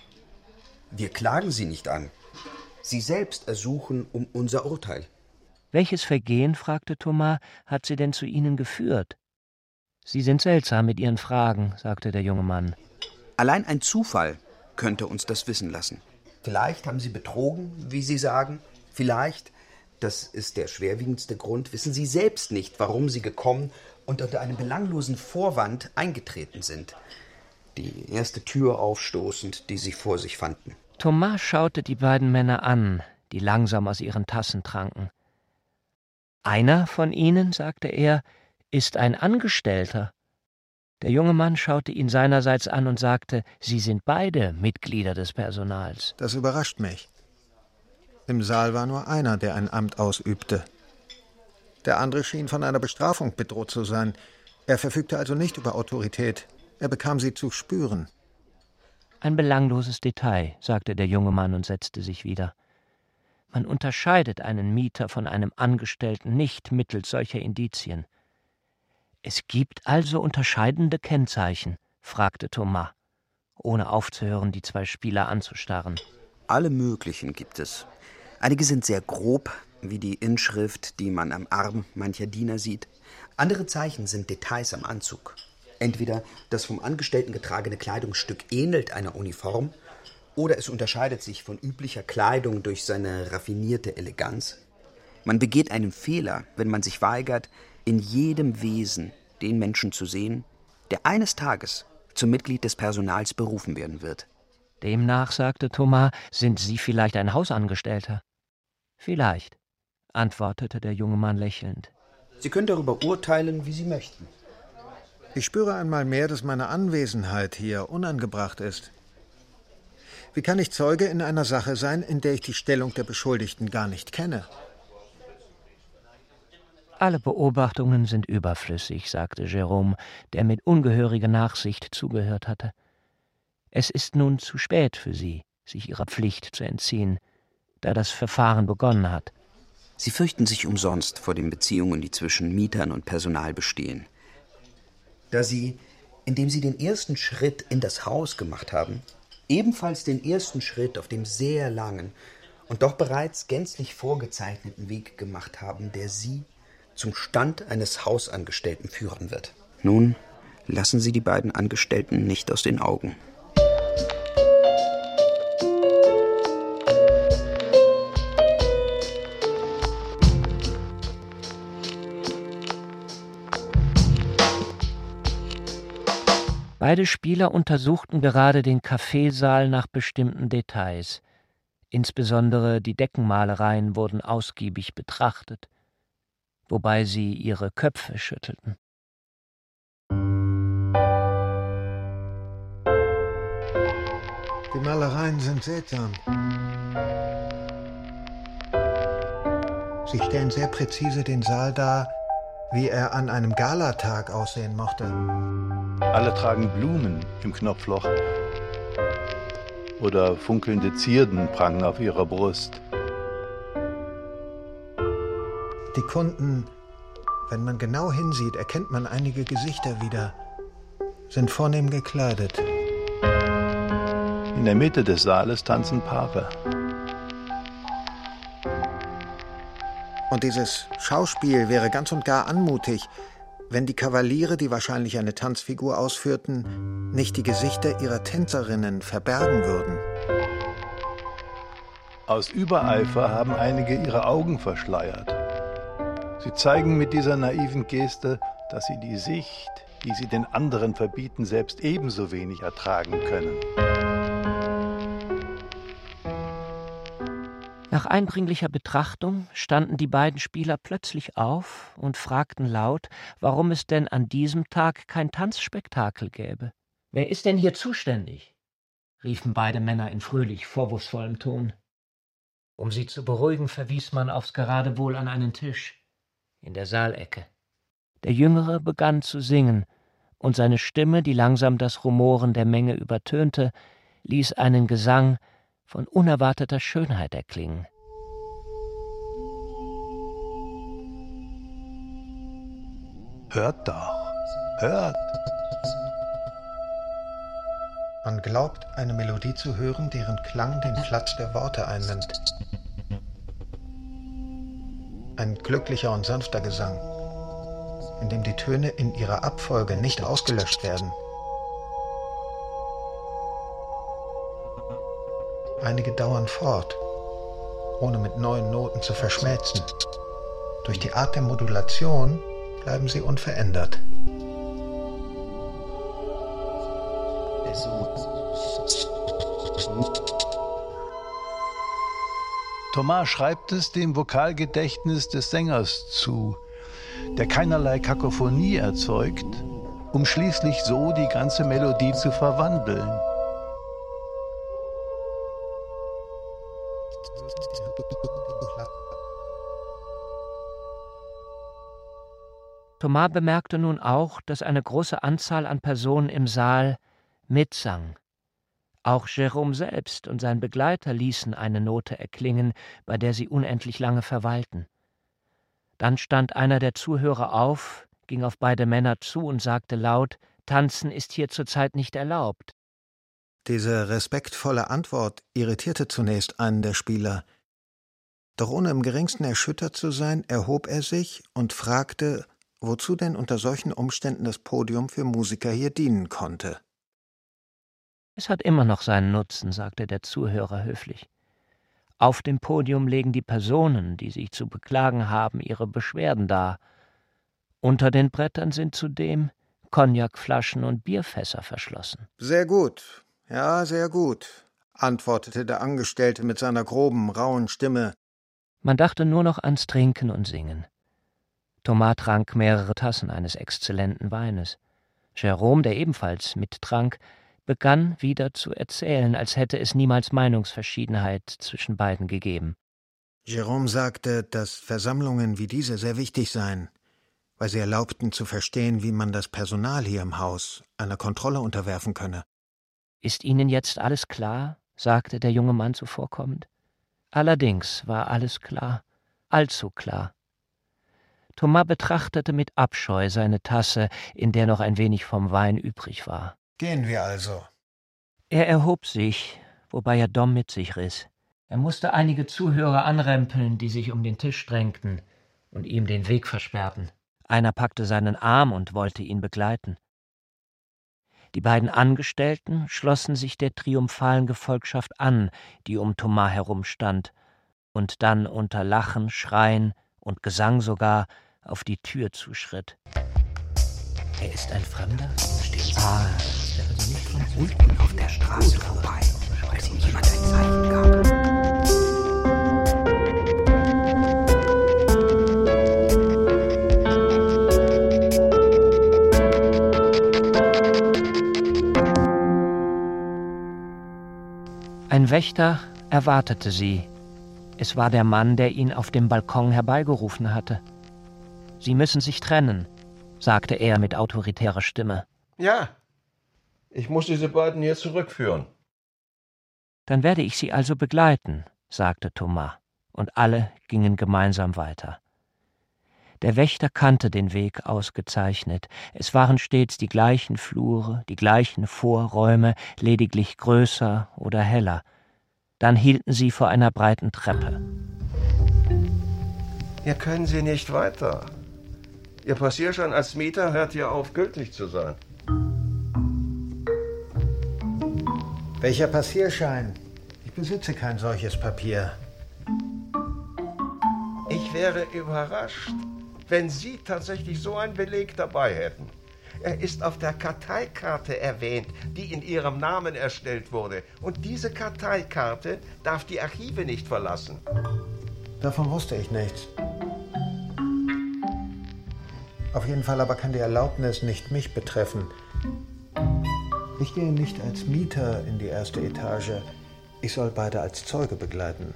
Wir klagen Sie nicht an. Sie selbst ersuchen um unser Urteil. »Welches Vergehen«, fragte Thomas, »hat Sie denn zu Ihnen geführt?« »Sie sind seltsam mit Ihren Fragen«, sagte der junge Mann. »Allein ein Zufall könnte uns das wissen lassen. Vielleicht haben Sie betrogen, wie Sie sagen. Vielleicht, das ist der schwerwiegendste Grund, wissen Sie selbst nicht, warum Sie gekommen und unter einem belanglosen Vorwand eingetreten sind. Die erste Tür aufstoßend, die Sie vor sich fanden.« Thomas schaute die beiden Männer an, die langsam aus ihren Tassen tranken. »Einer von ihnen«, sagte er, »ist ein Angestellter.« Der junge Mann schaute ihn seinerseits an und sagte, »Sie sind beide Mitglieder des Personals.« Das überrascht mich. Im Saal war nur einer, der ein Amt ausübte. Der andere schien von einer Bestrafung bedroht zu sein. Er verfügte also nicht über Autorität. Er bekam sie zu spüren. »Ein belangloses Detail«, sagte der junge Mann und setzte sich wieder. »Man unterscheidet einen Mieter von einem Angestellten nicht mittels solcher Indizien.« »Es gibt also unterscheidende Kennzeichen?«, fragte Thomas, ohne aufzuhören, die zwei Spieler anzustarren. »Alle möglichen gibt es. Einige sind sehr grob, wie die Inschrift, die man am Arm mancher Diener sieht. Andere Zeichen sind Details am Anzug. Entweder das vom Angestellten getragene Kleidungsstück ähnelt einer Uniform, oder es unterscheidet sich von üblicher Kleidung durch seine raffinierte Eleganz. Man begeht einen Fehler, wenn man sich weigert, in jedem Wesen den Menschen zu sehen, der eines Tages zum Mitglied des Personals berufen werden wird. Demnach, sagte Thomas, sind Sie vielleicht ein Hausangestellter? Vielleicht, antwortete der junge Mann lächelnd. Sie können darüber urteilen, wie Sie möchten. Ich spüre einmal mehr, dass meine Anwesenheit hier unangebracht ist. Wie kann ich Zeuge in einer Sache sein, in der ich die Stellung der Beschuldigten gar nicht kenne? Alle Beobachtungen sind überflüssig, sagte Jérôme, der mit ungehöriger Nachsicht zugehört hatte. Es ist nun zu spät für Sie, sich Ihrer Pflicht zu entziehen, da das Verfahren begonnen hat. Sie fürchten sich umsonst vor den Beziehungen, die zwischen Mietern und Personal bestehen. Da Sie, indem Sie den ersten Schritt in das Haus gemacht haben, ebenfalls den ersten Schritt auf dem sehr langen und doch bereits gänzlich vorgezeichneten Weg gemacht haben, der Sie zum Stand eines Hausangestellten führen wird. Nun lassen Sie die beiden Angestellten nicht aus den Augen. Beide Spieler untersuchten gerade den Kaffeesaal nach bestimmten Details. Insbesondere die Deckenmalereien wurden ausgiebig betrachtet, wobei sie ihre Köpfe schüttelten. Die Malereien sind seltsam. Sie stellen sehr präzise den Saal dar, wie er an einem Galatag aussehen mochte. Alle tragen Blumen im Knopfloch. Oder funkelnde Zierden prangen auf ihrer Brust. Die Kunden, wenn man genau hinsieht, erkennt man einige Gesichter wieder, sind vornehm gekleidet. In der Mitte des Saales tanzen Paare. Und dieses Schauspiel wäre ganz und gar anmutig, wenn die Kavaliere, die wahrscheinlich eine Tanzfigur ausführten, nicht die Gesichter ihrer Tänzerinnen verbergen würden. Aus Übereifer haben einige ihre Augen verschleiert. Sie zeigen mit dieser naiven Geste, dass sie die Sicht, die sie den anderen verbieten, selbst ebenso wenig ertragen können. Nach eindringlicher Betrachtung standen die beiden Spieler plötzlich auf und fragten laut, warum es denn an diesem Tag kein Tanzspektakel gäbe. »Wer ist denn hier zuständig?« riefen beide Männer in fröhlich vorwurfsvollem Ton. Um sie zu beruhigen, verwies man aufs Geratewohl an einen Tisch in der Saalecke. Der Jüngere begann zu singen, und seine Stimme, die langsam das Rumoren der Menge übertönte, ließ einen Gesang von unerwarteter Schönheit erklingen. Hört doch, hört! Man glaubt, eine Melodie zu hören, deren Klang den Platz der Worte einnimmt. Ein glücklicher und sanfter Gesang, in dem die Töne in ihrer Abfolge nicht ausgelöscht werden. Einige dauern fort, ohne mit neuen Noten zu verschmelzen. Durch die Art der Modulation bleiben sie unverändert. Thomas schreibt es dem Vokalgedächtnis des Sängers zu, der keinerlei Kakophonie erzeugt, um schließlich so die ganze Melodie zu verwandeln. Thomas bemerkte nun auch, dass eine große Anzahl an Personen im Saal mitsang. Auch Jérôme selbst und sein Begleiter ließen eine Note erklingen, bei der sie unendlich lange verweilten. Dann stand einer der Zuhörer auf, ging auf beide Männer zu und sagte laut: »Tanzen ist hier zurzeit nicht erlaubt.« Diese respektvolle Antwort irritierte zunächst einen der Spieler. Doch ohne im geringsten erschüttert zu sein, erhob er sich und fragte, wozu denn unter solchen Umständen das Podium für Musiker hier dienen konnte. »Es hat immer noch seinen Nutzen«, sagte der Zuhörer höflich. »Auf dem Podium legen die Personen, die sich zu beklagen haben, ihre Beschwerden dar. Unter den Brettern sind zudem Cognacflaschen und Bierfässer verschlossen. Sehr gut, ja, sehr gut, antwortete der Angestellte mit seiner groben, rauen Stimme. Man dachte nur noch ans Trinken und Singen. Thomas trank mehrere Tassen eines exzellenten Weines. Jérôme, der ebenfalls mittrank, begann wieder zu erzählen, als hätte es niemals Meinungsverschiedenheit zwischen beiden gegeben. Jérôme sagte, dass Versammlungen wie diese sehr wichtig seien, weil sie erlaubten zu verstehen, wie man das Personal hier im Haus einer Kontrolle unterwerfen könne. »Ist Ihnen jetzt alles klar?« sagte der junge Mann zuvorkommend. Allerdings war alles klar, allzu klar. Thomas betrachtete mit Abscheu seine Tasse, in der noch ein wenig vom Wein übrig war. »Gehen wir also.« Er erhob sich, wobei er Dom mit sich riss. Er musste einige Zuhörer anrempeln, die sich um den Tisch drängten und ihm den Weg versperrten. Einer packte seinen Arm und wollte ihn begleiten. Die beiden Angestellten schlossen sich der triumphalen Gefolgschaft an, die um Thomas herumstand, und dann unter Lachen, Schreien und Gesang sogar auf die Tür zuschritt. Er ist ein Fremder? Stehen Sie. Ah, der also nicht von unten auf der Straße vorbei, als ihm jemand ein Zeichen gab. Ein Wächter erwartete sie. Es war der Mann, der ihn auf dem Balkon herbeigerufen hatte. »Sie müssen sich trennen«, sagte er mit autoritärer Stimme. »Ja, ich muss diese beiden hier zurückführen.« »Dann werde ich Sie also begleiten«, sagte Thomas, und alle gingen gemeinsam weiter. Der Wächter kannte den Weg ausgezeichnet. Es waren stets die gleichen Flure, die gleichen Vorräume, lediglich größer oder heller. Dann hielten sie vor einer breiten Treppe. Hier können Sie nicht weiter. Ihr Passierschein als Mieter hört hier auf, gültig zu sein. Welcher Passierschein? Ich besitze kein solches Papier. Ich wäre überrascht, wenn Sie tatsächlich so einen Beleg dabei hätten. Er ist auf der Karteikarte erwähnt, die in Ihrem Namen erstellt wurde. Und diese Karteikarte darf die Archive nicht verlassen. Davon wusste ich nichts. Auf jeden Fall aber kann die Erlaubnis nicht mich betreffen. Ich gehe nicht als Mieter in die erste Etage. Ich soll beide als Zeuge begleiten.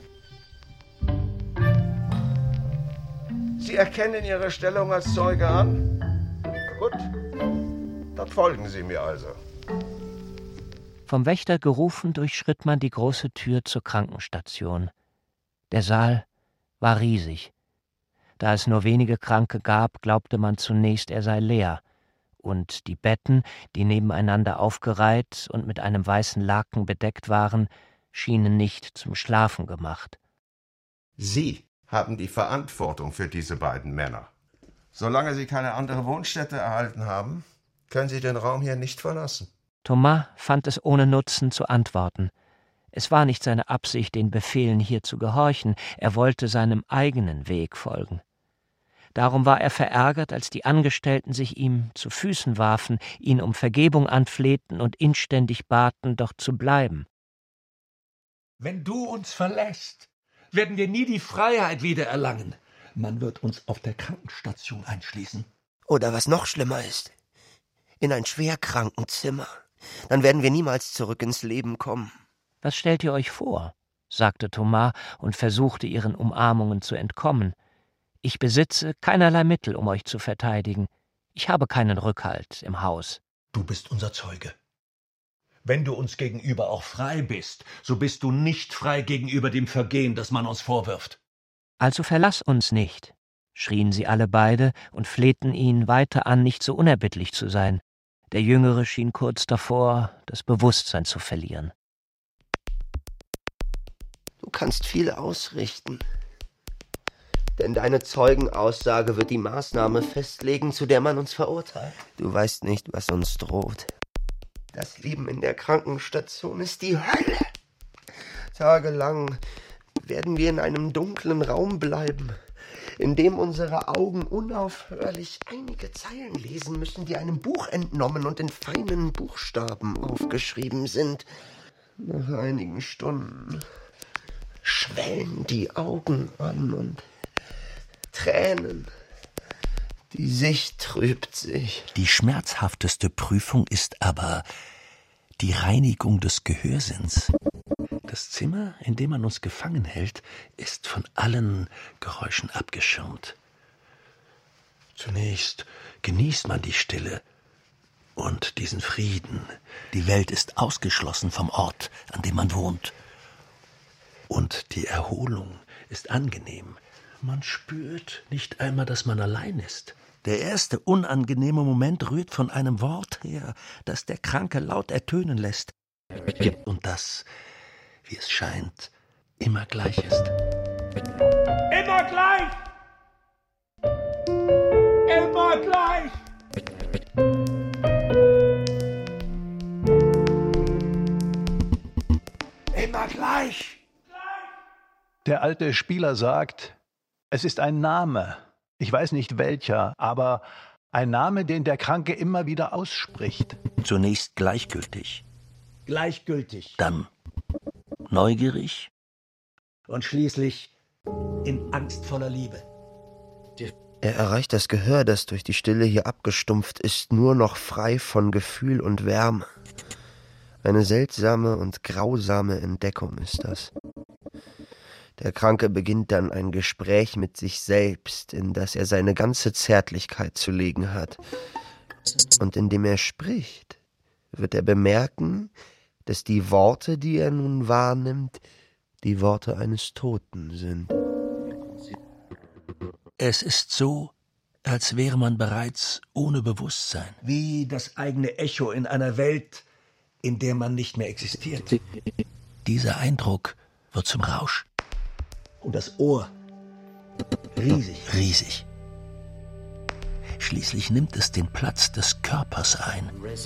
Sie erkennen Ihre Stellung als Zeuge an? Gut, dann folgen Sie mir also. Vom Wächter gerufen, durchschritt man die große Tür zur Krankenstation. Der Saal war riesig. Da es nur wenige Kranke gab, glaubte man zunächst, er sei leer. Und die Betten, die nebeneinander aufgereiht und mit einem weißen Laken bedeckt waren, schienen nicht zum Schlafen gemacht. Sie haben die Verantwortung für diese beiden Männer. Solange Sie keine andere Wohnstätte erhalten haben, können Sie den Raum hier nicht verlassen. Thomas fand es ohne Nutzen zu antworten. Es war nicht seine Absicht, den Befehlen hier zu gehorchen, er wollte seinem eigenen Weg folgen. Darum war er verärgert, als die Angestellten sich ihm zu Füßen warfen, ihn um Vergebung anflehten und inständig baten, doch zu bleiben. »Wenn du uns verlässt, werden wir nie die Freiheit wieder erlangen. Man wird uns auf der Krankenstation einschließen.« Oder was noch schlimmer ist, in ein Schwerkrankenzimmer. Dann werden wir niemals zurück ins Leben kommen. »Was stellt ihr euch vor?« sagte Thomas und versuchte, ihren Umarmungen zu entkommen. »Ich besitze keinerlei Mittel, um euch zu verteidigen. Ich habe keinen Rückhalt im Haus.« »Du bist unser Zeuge. Wenn du uns gegenüber auch frei bist, so bist du nicht frei gegenüber dem Vergehen, das man uns vorwirft.« »Also verlass uns nicht«, schrien sie alle beide und flehten ihn weiter an, nicht so unerbittlich zu sein. Der Jüngere schien kurz davor, das Bewusstsein zu verlieren. Du kannst viel ausrichten. Denn deine Zeugenaussage wird die Maßnahme festlegen, zu der man uns verurteilt. Du weißt nicht, was uns droht. Das Leben in der Krankenstation ist die Hölle. Tagelang werden wir in einem dunklen Raum bleiben. in dem unsere Augen unaufhörlich einige Zeilen lesen müssen, die einem Buch entnommen und in feinen Buchstaben aufgeschrieben sind. Nach einigen Stunden schwellen die Augen an und Tränen. Die Sicht trübt sich. Die schmerzhafteste Prüfung ist aber die Reinigung des Gehörsinns. Das Zimmer, in dem man uns gefangen hält, ist von allen Geräuschen abgeschirmt. Zunächst genießt man die Stille und diesen Frieden. Die Welt ist ausgeschlossen vom Ort, an dem man wohnt. Und die Erholung ist angenehm. Man spürt nicht einmal, dass man allein ist. Der erste unangenehme Moment rührt von einem Wort her, das der Kranke laut ertönen lässt. Und das, wie es scheint, immer gleich ist. Immer gleich! Immer gleich! Immer gleich! Der alte Spieler sagt, es ist ein Name. Ich weiß nicht welcher, aber ein Name, den der Kranke immer wieder ausspricht. Zunächst gleichgültig. Gleichgültig. Dann neugierig. Und schließlich in angstvoller Liebe. Er erreicht das Gehör, das durch die Stille hier abgestumpft ist, nur noch frei von Gefühl und Wärme. Eine seltsame und grausame Entdeckung ist das. Der Kranke beginnt dann ein Gespräch mit sich selbst, in das er seine ganze Zärtlichkeit zu legen hat. Und indem er spricht, wird er bemerken, dass die Worte, die er nun wahrnimmt, die Worte eines Toten sind. Es ist so, als wäre man bereits ohne Bewusstsein. Wie das eigene Echo in einer Welt, in der man nicht mehr existiert. Dieser Eindruck wird zum Rausch. Und das Ohr riesig. Riesig. Schließlich nimmt es den Platz des Körpers ein.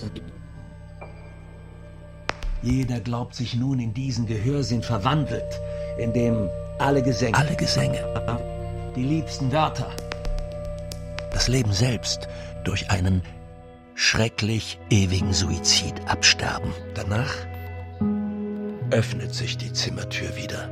Jeder glaubt sich nun in diesen Gehörsinn verwandelt, in dem alle Gesänge, alle Gesänge, die liebsten Wörter, das Leben selbst durch einen schrecklich ewigen Suizid absterben. Danach öffnet sich die Zimmertür wieder.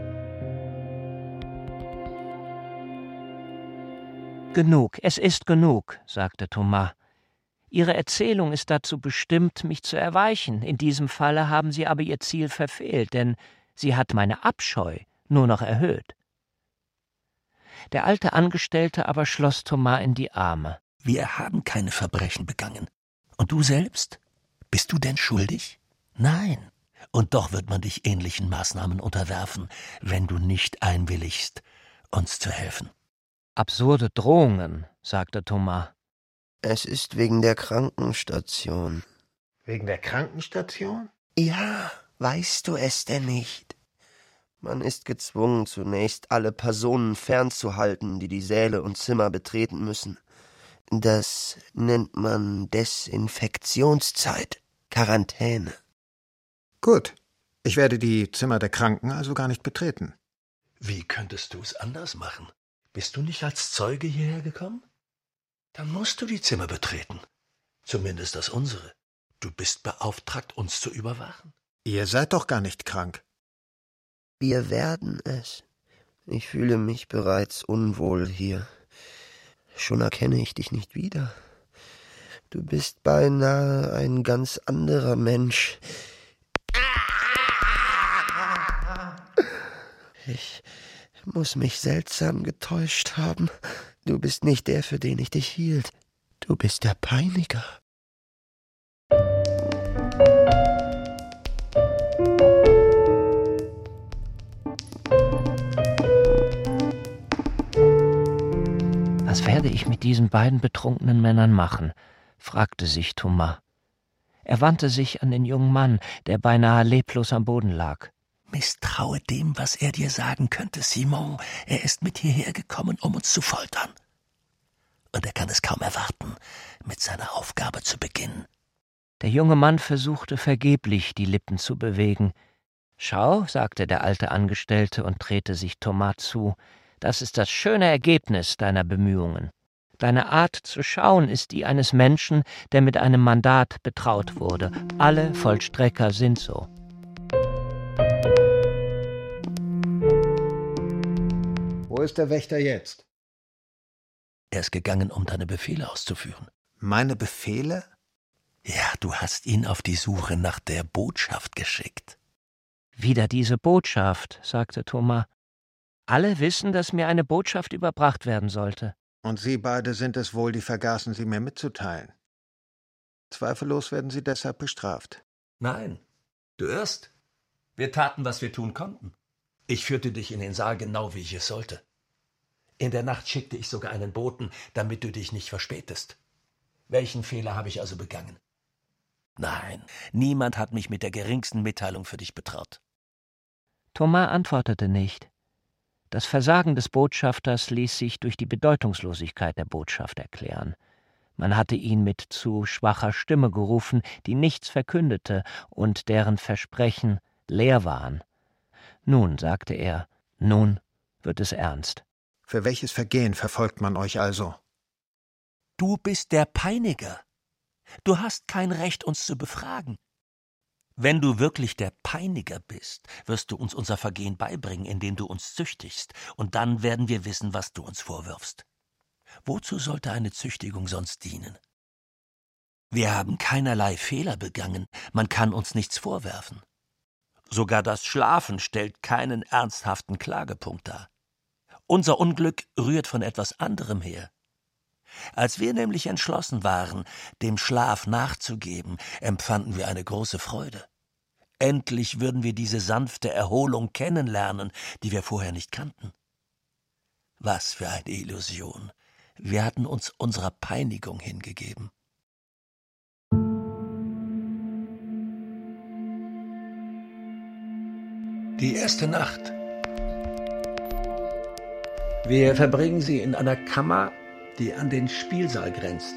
Genug, es ist genug, sagte Thomas. Ihre Erzählung ist dazu bestimmt, mich zu erweichen. In diesem Falle haben Sie aber Ihr Ziel verfehlt, denn sie hat meine Abscheu nur noch erhöht. Der alte Angestellte aber schloss Thomas in die Arme. Wir haben keine Verbrechen begangen. Und du selbst? Bist du denn schuldig? Nein. Und doch wird man dich ähnlichen Maßnahmen unterwerfen, wenn du nicht einwilligst, uns zu helfen. Absurde Drohungen, sagte Thomas. Es ist wegen der Krankenstation. Wegen der Krankenstation? Ja, weißt du es denn nicht? Man ist gezwungen, zunächst alle Personen fernzuhalten, die die Säle und Zimmer betreten müssen. Das nennt man Desinfektionszeit, Quarantäne. Gut, ich werde die Zimmer der Kranken also gar nicht betreten. Wie könntest du es anders machen? Bist du nicht als Zeuge hierher gekommen? Dann musst du die Zimmer betreten. Zumindest das unsere. Du bist beauftragt, uns zu überwachen. Ihr seid doch gar nicht krank. Wir werden es. Ich fühle mich bereits unwohl hier. Schon erkenne ich dich nicht wieder. Du bist beinahe ein ganz anderer Mensch. Ich muss mich seltsam getäuscht haben. Du bist nicht der, für den ich dich hielt. Du bist der Peiniger. Was werde ich mit diesen beiden betrunkenen Männern machen? Fragte sich Thomas. Er wandte sich an den jungen Mann, der beinahe leblos am Boden lag. Misstraue dem, was er dir sagen könnte, Simon. Er ist mit hierher gekommen, um uns zu foltern. Und er kann es kaum erwarten, mit seiner Aufgabe zu beginnen. Der junge Mann versuchte vergeblich, die Lippen zu bewegen. »Schau«, sagte der alte Angestellte und drehte sich Thomas zu, Das ist das schöne Ergebnis deiner Bemühungen. Deine Art zu schauen ist die eines Menschen, der mit einem Mandat betraut wurde. Alle Vollstrecker sind so. Wo ist der Wächter jetzt? Er ist gegangen, um deine Befehle auszuführen. Meine Befehle? Ja, du hast ihn auf die Suche nach der Botschaft geschickt. Wieder diese Botschaft, sagte Thomas. Alle wissen, dass mir eine Botschaft überbracht werden sollte. Und Sie beide sind es wohl, die vergaßen, sie mir mitzuteilen. Zweifellos werden Sie deshalb bestraft. Nein, du irrst. Wir taten, was wir tun konnten. Ich führte dich in den Saal genau, wie ich es sollte. In der Nacht schickte ich sogar einen Boten, damit du dich nicht verspätest. Welchen Fehler habe ich also begangen? Nein, niemand hat mich mit der geringsten Mitteilung für dich betraut. Thomas antwortete nicht. Das Versagen des Botschafters ließ sich durch die Bedeutungslosigkeit der Botschaft erklären. Man hatte ihn mit zu schwacher Stimme gerufen, die nichts verkündete und deren Versprechen leer waren. Nun, sagte er, nun wird es ernst. Für welches Vergehen verfolgt man euch also? Du bist der Peiniger. Du hast kein Recht, uns zu befragen. Wenn du wirklich der Peiniger bist, wirst du uns unser Vergehen beibringen, indem du uns züchtigst, und dann werden wir wissen, was du uns vorwirfst. Wozu sollte eine Züchtigung sonst dienen? Wir haben keinerlei Fehler begangen, man kann uns nichts vorwerfen. Sogar das Schlafen stellt keinen ernsthaften Klagepunkt dar. Unser Unglück rührt von etwas anderem her. Als wir nämlich entschlossen waren, dem Schlaf nachzugeben, empfanden wir eine große Freude. Endlich würden wir diese sanfte Erholung kennenlernen, die wir vorher nicht kannten. Was für eine Illusion! Wir hatten uns unserer Peinigung hingegeben. Die erste Nacht. Wir verbringen sie in einer Kammer, die an den Spielsaal grenzt.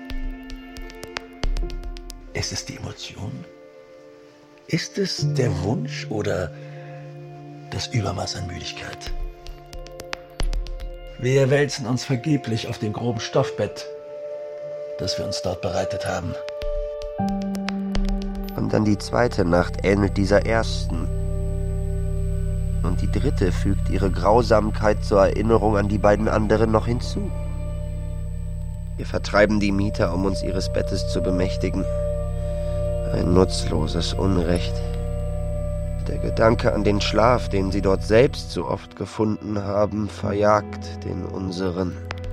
Ist es die Emotion? Ist es der Wunsch oder das Übermaß an Müdigkeit? Wir wälzen uns vergeblich auf dem groben Stoffbett, das wir uns dort bereitet haben. Und dann die zweite Nacht ähnelt dieser ersten. Und die dritte fügt ihre Grausamkeit zur Erinnerung an die beiden anderen noch hinzu. Wir vertreiben die Mieter, um uns ihres Bettes zu bemächtigen. Ein nutzloses Unrecht. Der Gedanke an den Schlaf, den sie dort selbst so oft gefunden haben, verjagt den unseren.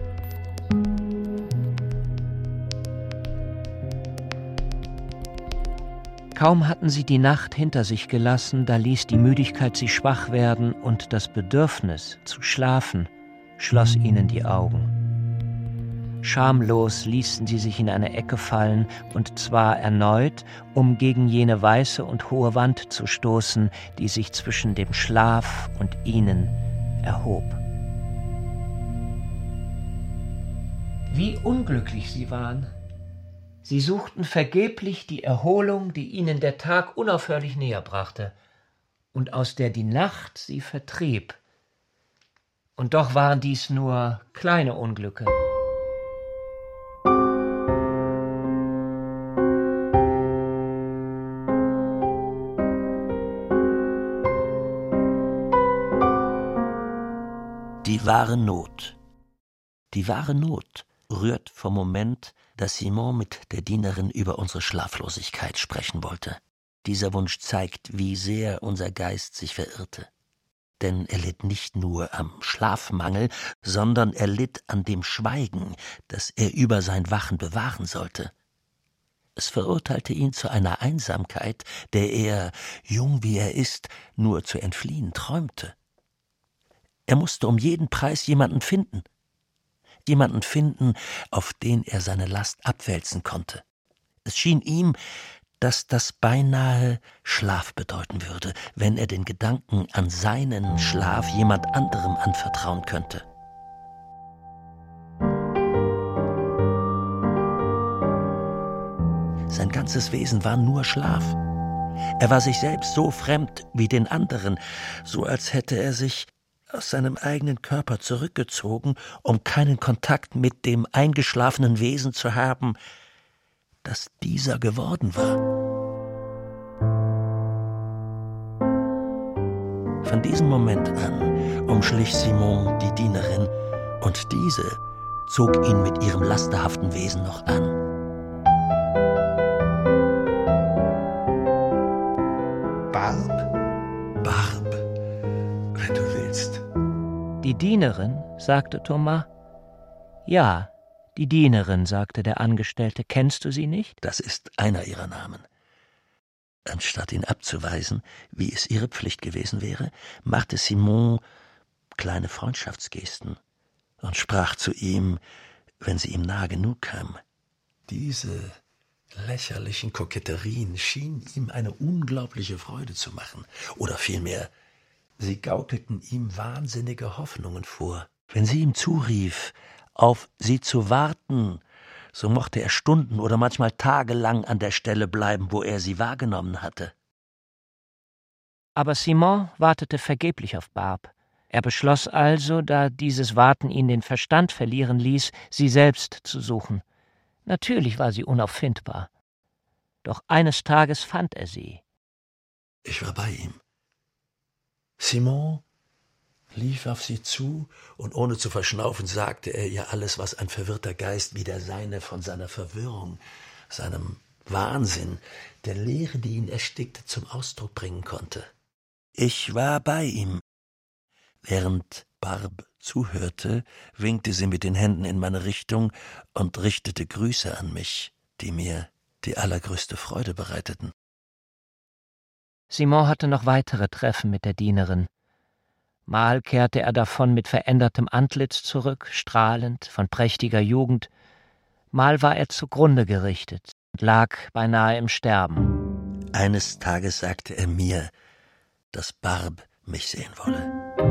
Kaum hatten sie die Nacht hinter sich gelassen, da ließ die Müdigkeit sie schwach werden und das Bedürfnis zu schlafen schloss ihnen die Augen. Schamlos ließen sie sich in eine Ecke fallen, und zwar erneut, um gegen jene weiße und hohe Wand zu stoßen, die sich zwischen dem Schlaf und ihnen erhob. Wie unglücklich sie waren! Sie suchten vergeblich die Erholung, die ihnen der Tag unaufhörlich näher brachte und aus der die Nacht sie vertrieb. Und doch waren dies nur kleine Unglücke. Die wahre Not. Die wahre Not rührt vom Moment, dass Simon mit der Dienerin über unsere Schlaflosigkeit sprechen wollte. Dieser Wunsch zeigt, wie sehr unser Geist sich verirrte. Denn er litt nicht nur am Schlafmangel, sondern er litt an dem Schweigen, das er über sein Wachen bewahren sollte. Es verurteilte ihn zu einer Einsamkeit, der er, jung wie er ist, nur zu entfliehen träumte. Er musste um jeden Preis jemanden finden. Jemanden finden, auf den er seine Last abwälzen konnte. Es schien ihm, dass das beinahe Schlaf bedeuten würde, wenn er den Gedanken an seinen Schlaf jemand anderem anvertrauen könnte. Sein ganzes Wesen war nur Schlaf. Er war sich selbst so fremd wie den anderen, so als hätte er sich aus seinem eigenen Körper zurückgezogen, um keinen Kontakt mit dem eingeschlafenen Wesen zu haben, das dieser geworden war. Von diesem Moment an umschlich Simone die Dienerin, und diese zog ihn mit ihrem lasterhaften Wesen noch an. Barb? Barb, wenn du willst. Die Dienerin, sagte Thomas. Ja, die Dienerin, sagte der Angestellte. Kennst du sie nicht? Das ist einer ihrer Namen. Anstatt ihn abzuweisen, wie es ihre Pflicht gewesen wäre, machte Simone kleine Freundschaftsgesten und sprach zu ihm, wenn sie ihm nahe genug kam. Diese lächerlichen Koketterien schienen ihm eine unglaubliche Freude zu machen. Oder vielmehr, sie gaukelten ihm wahnsinnige Hoffnungen vor. Wenn sie ihm zurief, auf sie zu warten, so mochte er Stunden oder manchmal tagelang an der Stelle bleiben, wo er sie wahrgenommen hatte. Aber Simon wartete vergeblich auf Barb. Er beschloss also, da dieses Warten ihn den Verstand verlieren ließ, sie selbst zu suchen. Natürlich war sie unauffindbar. Doch eines Tages fand er sie. Ich war bei ihm. Simon lief auf sie zu, und ohne zu verschnaufen sagte er ihr alles, was ein verwirrter Geist wie der seine von seiner Verwirrung, seinem Wahnsinn, der Leere, die ihn erstickte, zum Ausdruck bringen konnte. Ich war bei ihm. Während Barb zuhörte, winkte sie mit den Händen in meine Richtung und richtete Grüße an mich, die mir die allergrößte Freude bereiteten. Simon hatte noch weitere Treffen mit der Dienerin. Mal kehrte er davon mit verändertem Antlitz zurück, strahlend, von prächtiger Jugend. Mal war er zugrunde gerichtet und lag beinahe im Sterben. Eines Tages sagte er mir, dass Barb mich sehen wolle.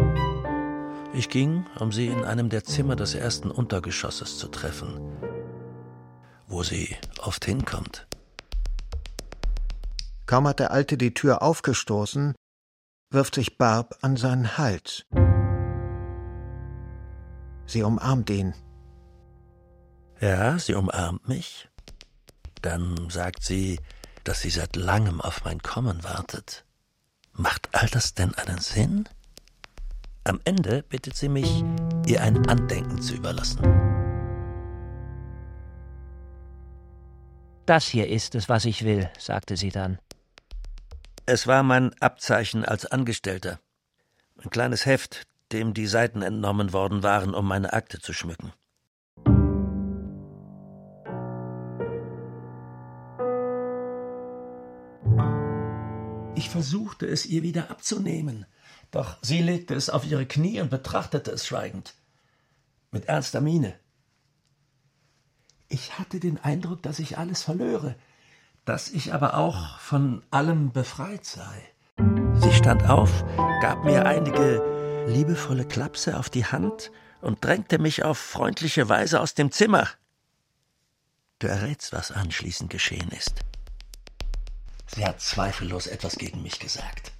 Ich ging, um sie in einem der Zimmer des ersten Untergeschosses zu treffen, wo sie oft hinkommt. Kaum hat der Alte die Tür aufgestoßen, wirft sich Barb an seinen Hals. Sie umarmt ihn. Ja, sie umarmt mich. Dann sagt sie, dass sie seit langem auf mein Kommen wartet. Macht all das denn einen Sinn? Am Ende bittet sie mich, ihr ein Andenken zu überlassen. Das hier ist es, was ich will, sagte sie dann. Es war mein Abzeichen als Angestellter. Ein kleines Heft, dem die Seiten entnommen worden waren, um meine Akte zu schmücken. Ich versuchte es ihr wieder abzunehmen, doch sie legte es auf ihre Knie und betrachtete es schweigend, mit ernster Miene. Ich hatte den Eindruck, dass ich alles verlöre, dass ich aber auch von allem befreit sei. Sie stand auf, gab mir einige liebevolle Klapse auf die Hand und drängte mich auf freundliche Weise aus dem Zimmer. Du errätst, was anschließend geschehen ist. Sie hat zweifellos etwas gegen mich gesagt.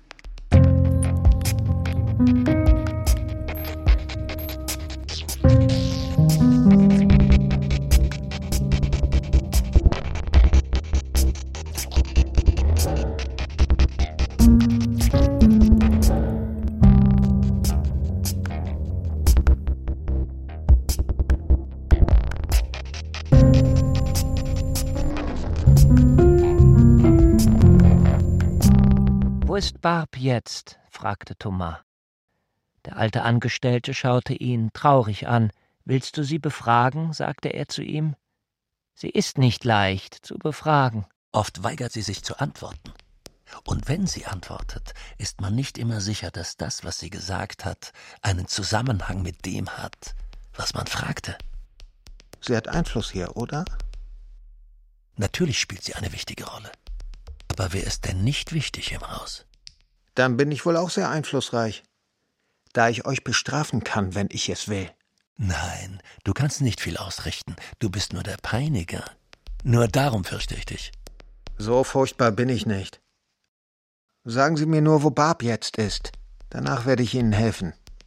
»Wo ist Barb jetzt?« fragte Thomas. Der alte Angestellte schaute ihn traurig an. »Willst du sie befragen?« sagte er zu ihm. »Sie ist nicht leicht zu befragen.« Oft weigert sie sich zu antworten. Und wenn sie antwortet, ist man nicht immer sicher, dass das, was sie gesagt hat, einen Zusammenhang mit dem hat, was man fragte. Sie hat Einfluss hier, oder? Natürlich spielt sie eine wichtige Rolle. Aber wer ist denn nicht wichtig im Haus? Dann bin ich wohl auch sehr einflussreich, da ich euch bestrafen kann, wenn ich es will. Nein, du kannst nicht viel ausrichten. Du bist nur der Peiniger. Nur darum fürchte ich dich. So furchtbar bin ich nicht. Sagen Sie mir nur, wo Barb jetzt ist. Danach werde ich Ihnen helfen.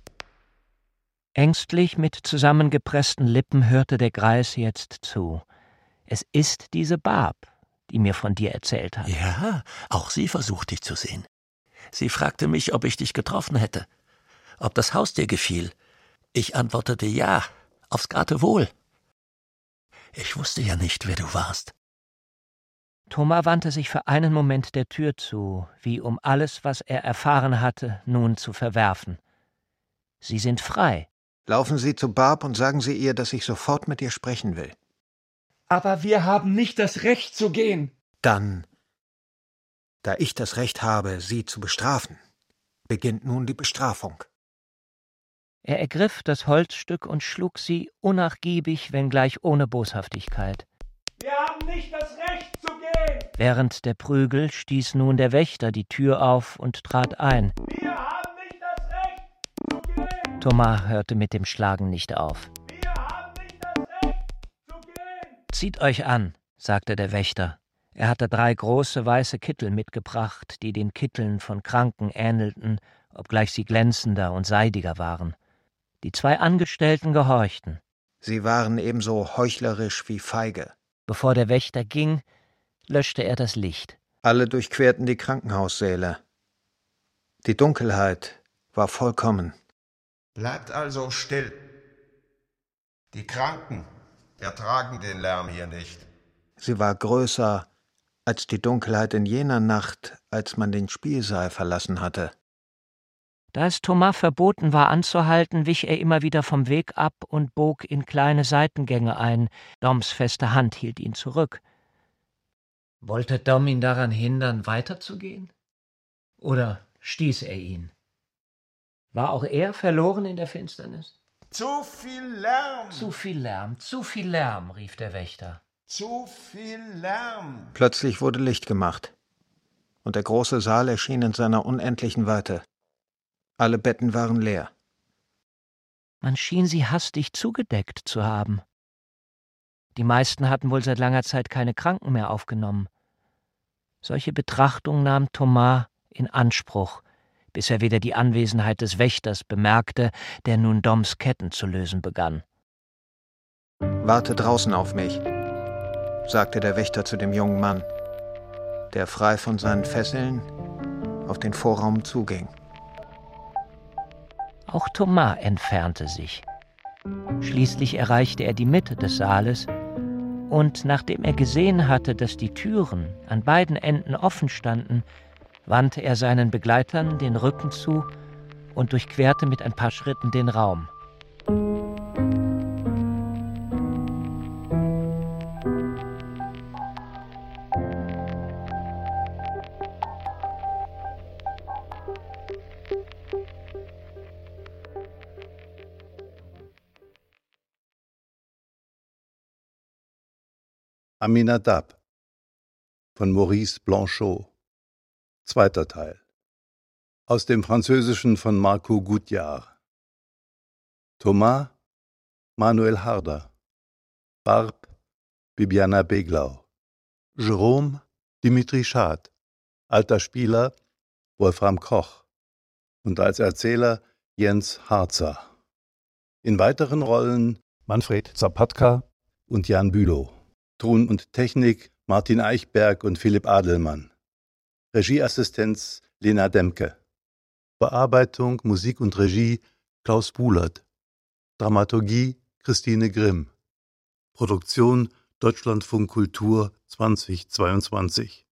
Ängstlich mit zusammengepressten Lippen hörte der Greis jetzt zu. »Es ist diese Barb, die mir von dir erzählt hat.« »Ja, auch sie versucht dich zu sehen. Sie fragte mich, ob ich dich getroffen hätte, ob das Haus dir gefiel. Ich antwortete ja, aufs Geratewohl. Ich wusste ja nicht, wer du warst.« Thomas wandte sich für einen Moment der Tür zu, wie um alles, was er erfahren hatte, nun zu verwerfen. »Sie sind frei.« »Laufen Sie zu Barb und sagen Sie ihr, dass ich sofort mit ihr sprechen will.« »Aber wir haben nicht das Recht zu gehen.« »Dann, da ich das Recht habe, Sie zu bestrafen, beginnt nun die Bestrafung.« Er ergriff das Holzstück und schlug sie unnachgiebig, wenngleich ohne Boshaftigkeit. »Wir haben nicht das Recht zu gehen!« Während der Prügel stieß nun der Wächter die Tür auf und trat ein. »Wir haben nicht das Recht zu gehen!« Thomas hörte mit dem Schlagen nicht auf. »Wir haben nicht das Recht zu gehen!« »Zieht euch an«, sagte der Wächter. Er hatte drei große weiße Kittel mitgebracht, die den Kitteln von Kranken ähnelten, obgleich sie glänzender und seidiger waren. Die zwei Angestellten gehorchten. Sie waren ebenso heuchlerisch wie feige. Bevor der Wächter ging, löschte er das Licht. Alle durchquerten die Krankenhaussäle. Die Dunkelheit war vollkommen. Bleibt also still. Die Kranken ertragen den Lärm hier nicht. Sie war größer als die Dunkelheit in jener Nacht, als man den Spielsaal verlassen hatte. Da es Thomas verboten war anzuhalten, wich er immer wieder vom Weg ab und bog in kleine Seitengänge ein. Doms feste Hand hielt ihn zurück. Wollte Dom ihn daran hindern, weiterzugehen? Oder stieß er ihn? War auch er verloren in der Finsternis? Zu viel Lärm! Zu viel Lärm, zu viel Lärm, rief der Wächter. Zu viel Lärm! Plötzlich wurde Licht gemacht, und der große Saal erschien in seiner unendlichen Weite. Alle Betten waren leer. Man schien sie hastig zugedeckt zu haben. Die meisten hatten wohl seit langer Zeit keine Kranken mehr aufgenommen. Solche Betrachtung nahm Thomas in Anspruch, bis er wieder die Anwesenheit des Wächters bemerkte, der nun Doms Ketten zu lösen begann. »Warte draußen auf mich«, sagte der Wächter zu dem jungen Mann, der frei von seinen Fesseln auf den Vorraum zuging. Auch Thomas entfernte sich. Schließlich erreichte er die Mitte des Saales, und nachdem er gesehen hatte, dass die Türen an beiden Enden offen standen, wandte er seinen Begleitern den Rücken zu und durchquerte mit ein paar Schritten den Raum. Aminadab von Maurice Blanchot. Zweiter Teil. Aus dem Französischen von Marco Gutjahr. Thomas Manuel Harder. Barb Bibiana Beglau. Jerome Dimitri Schad. Alter Spieler Wolfram Koch. Und als Erzähler Jens Harzer. In weiteren Rollen Manfred Zapatka und Jan Bülow. Ton und Technik Martin Eichberg und Philipp Adelmann. Regieassistenz Lena Demke. Bearbeitung, Musik und Regie Klaus Buhlert. Dramaturgie Christine Grimm. Produktion Deutschlandfunk Kultur zweitausendzweiundzwanzig.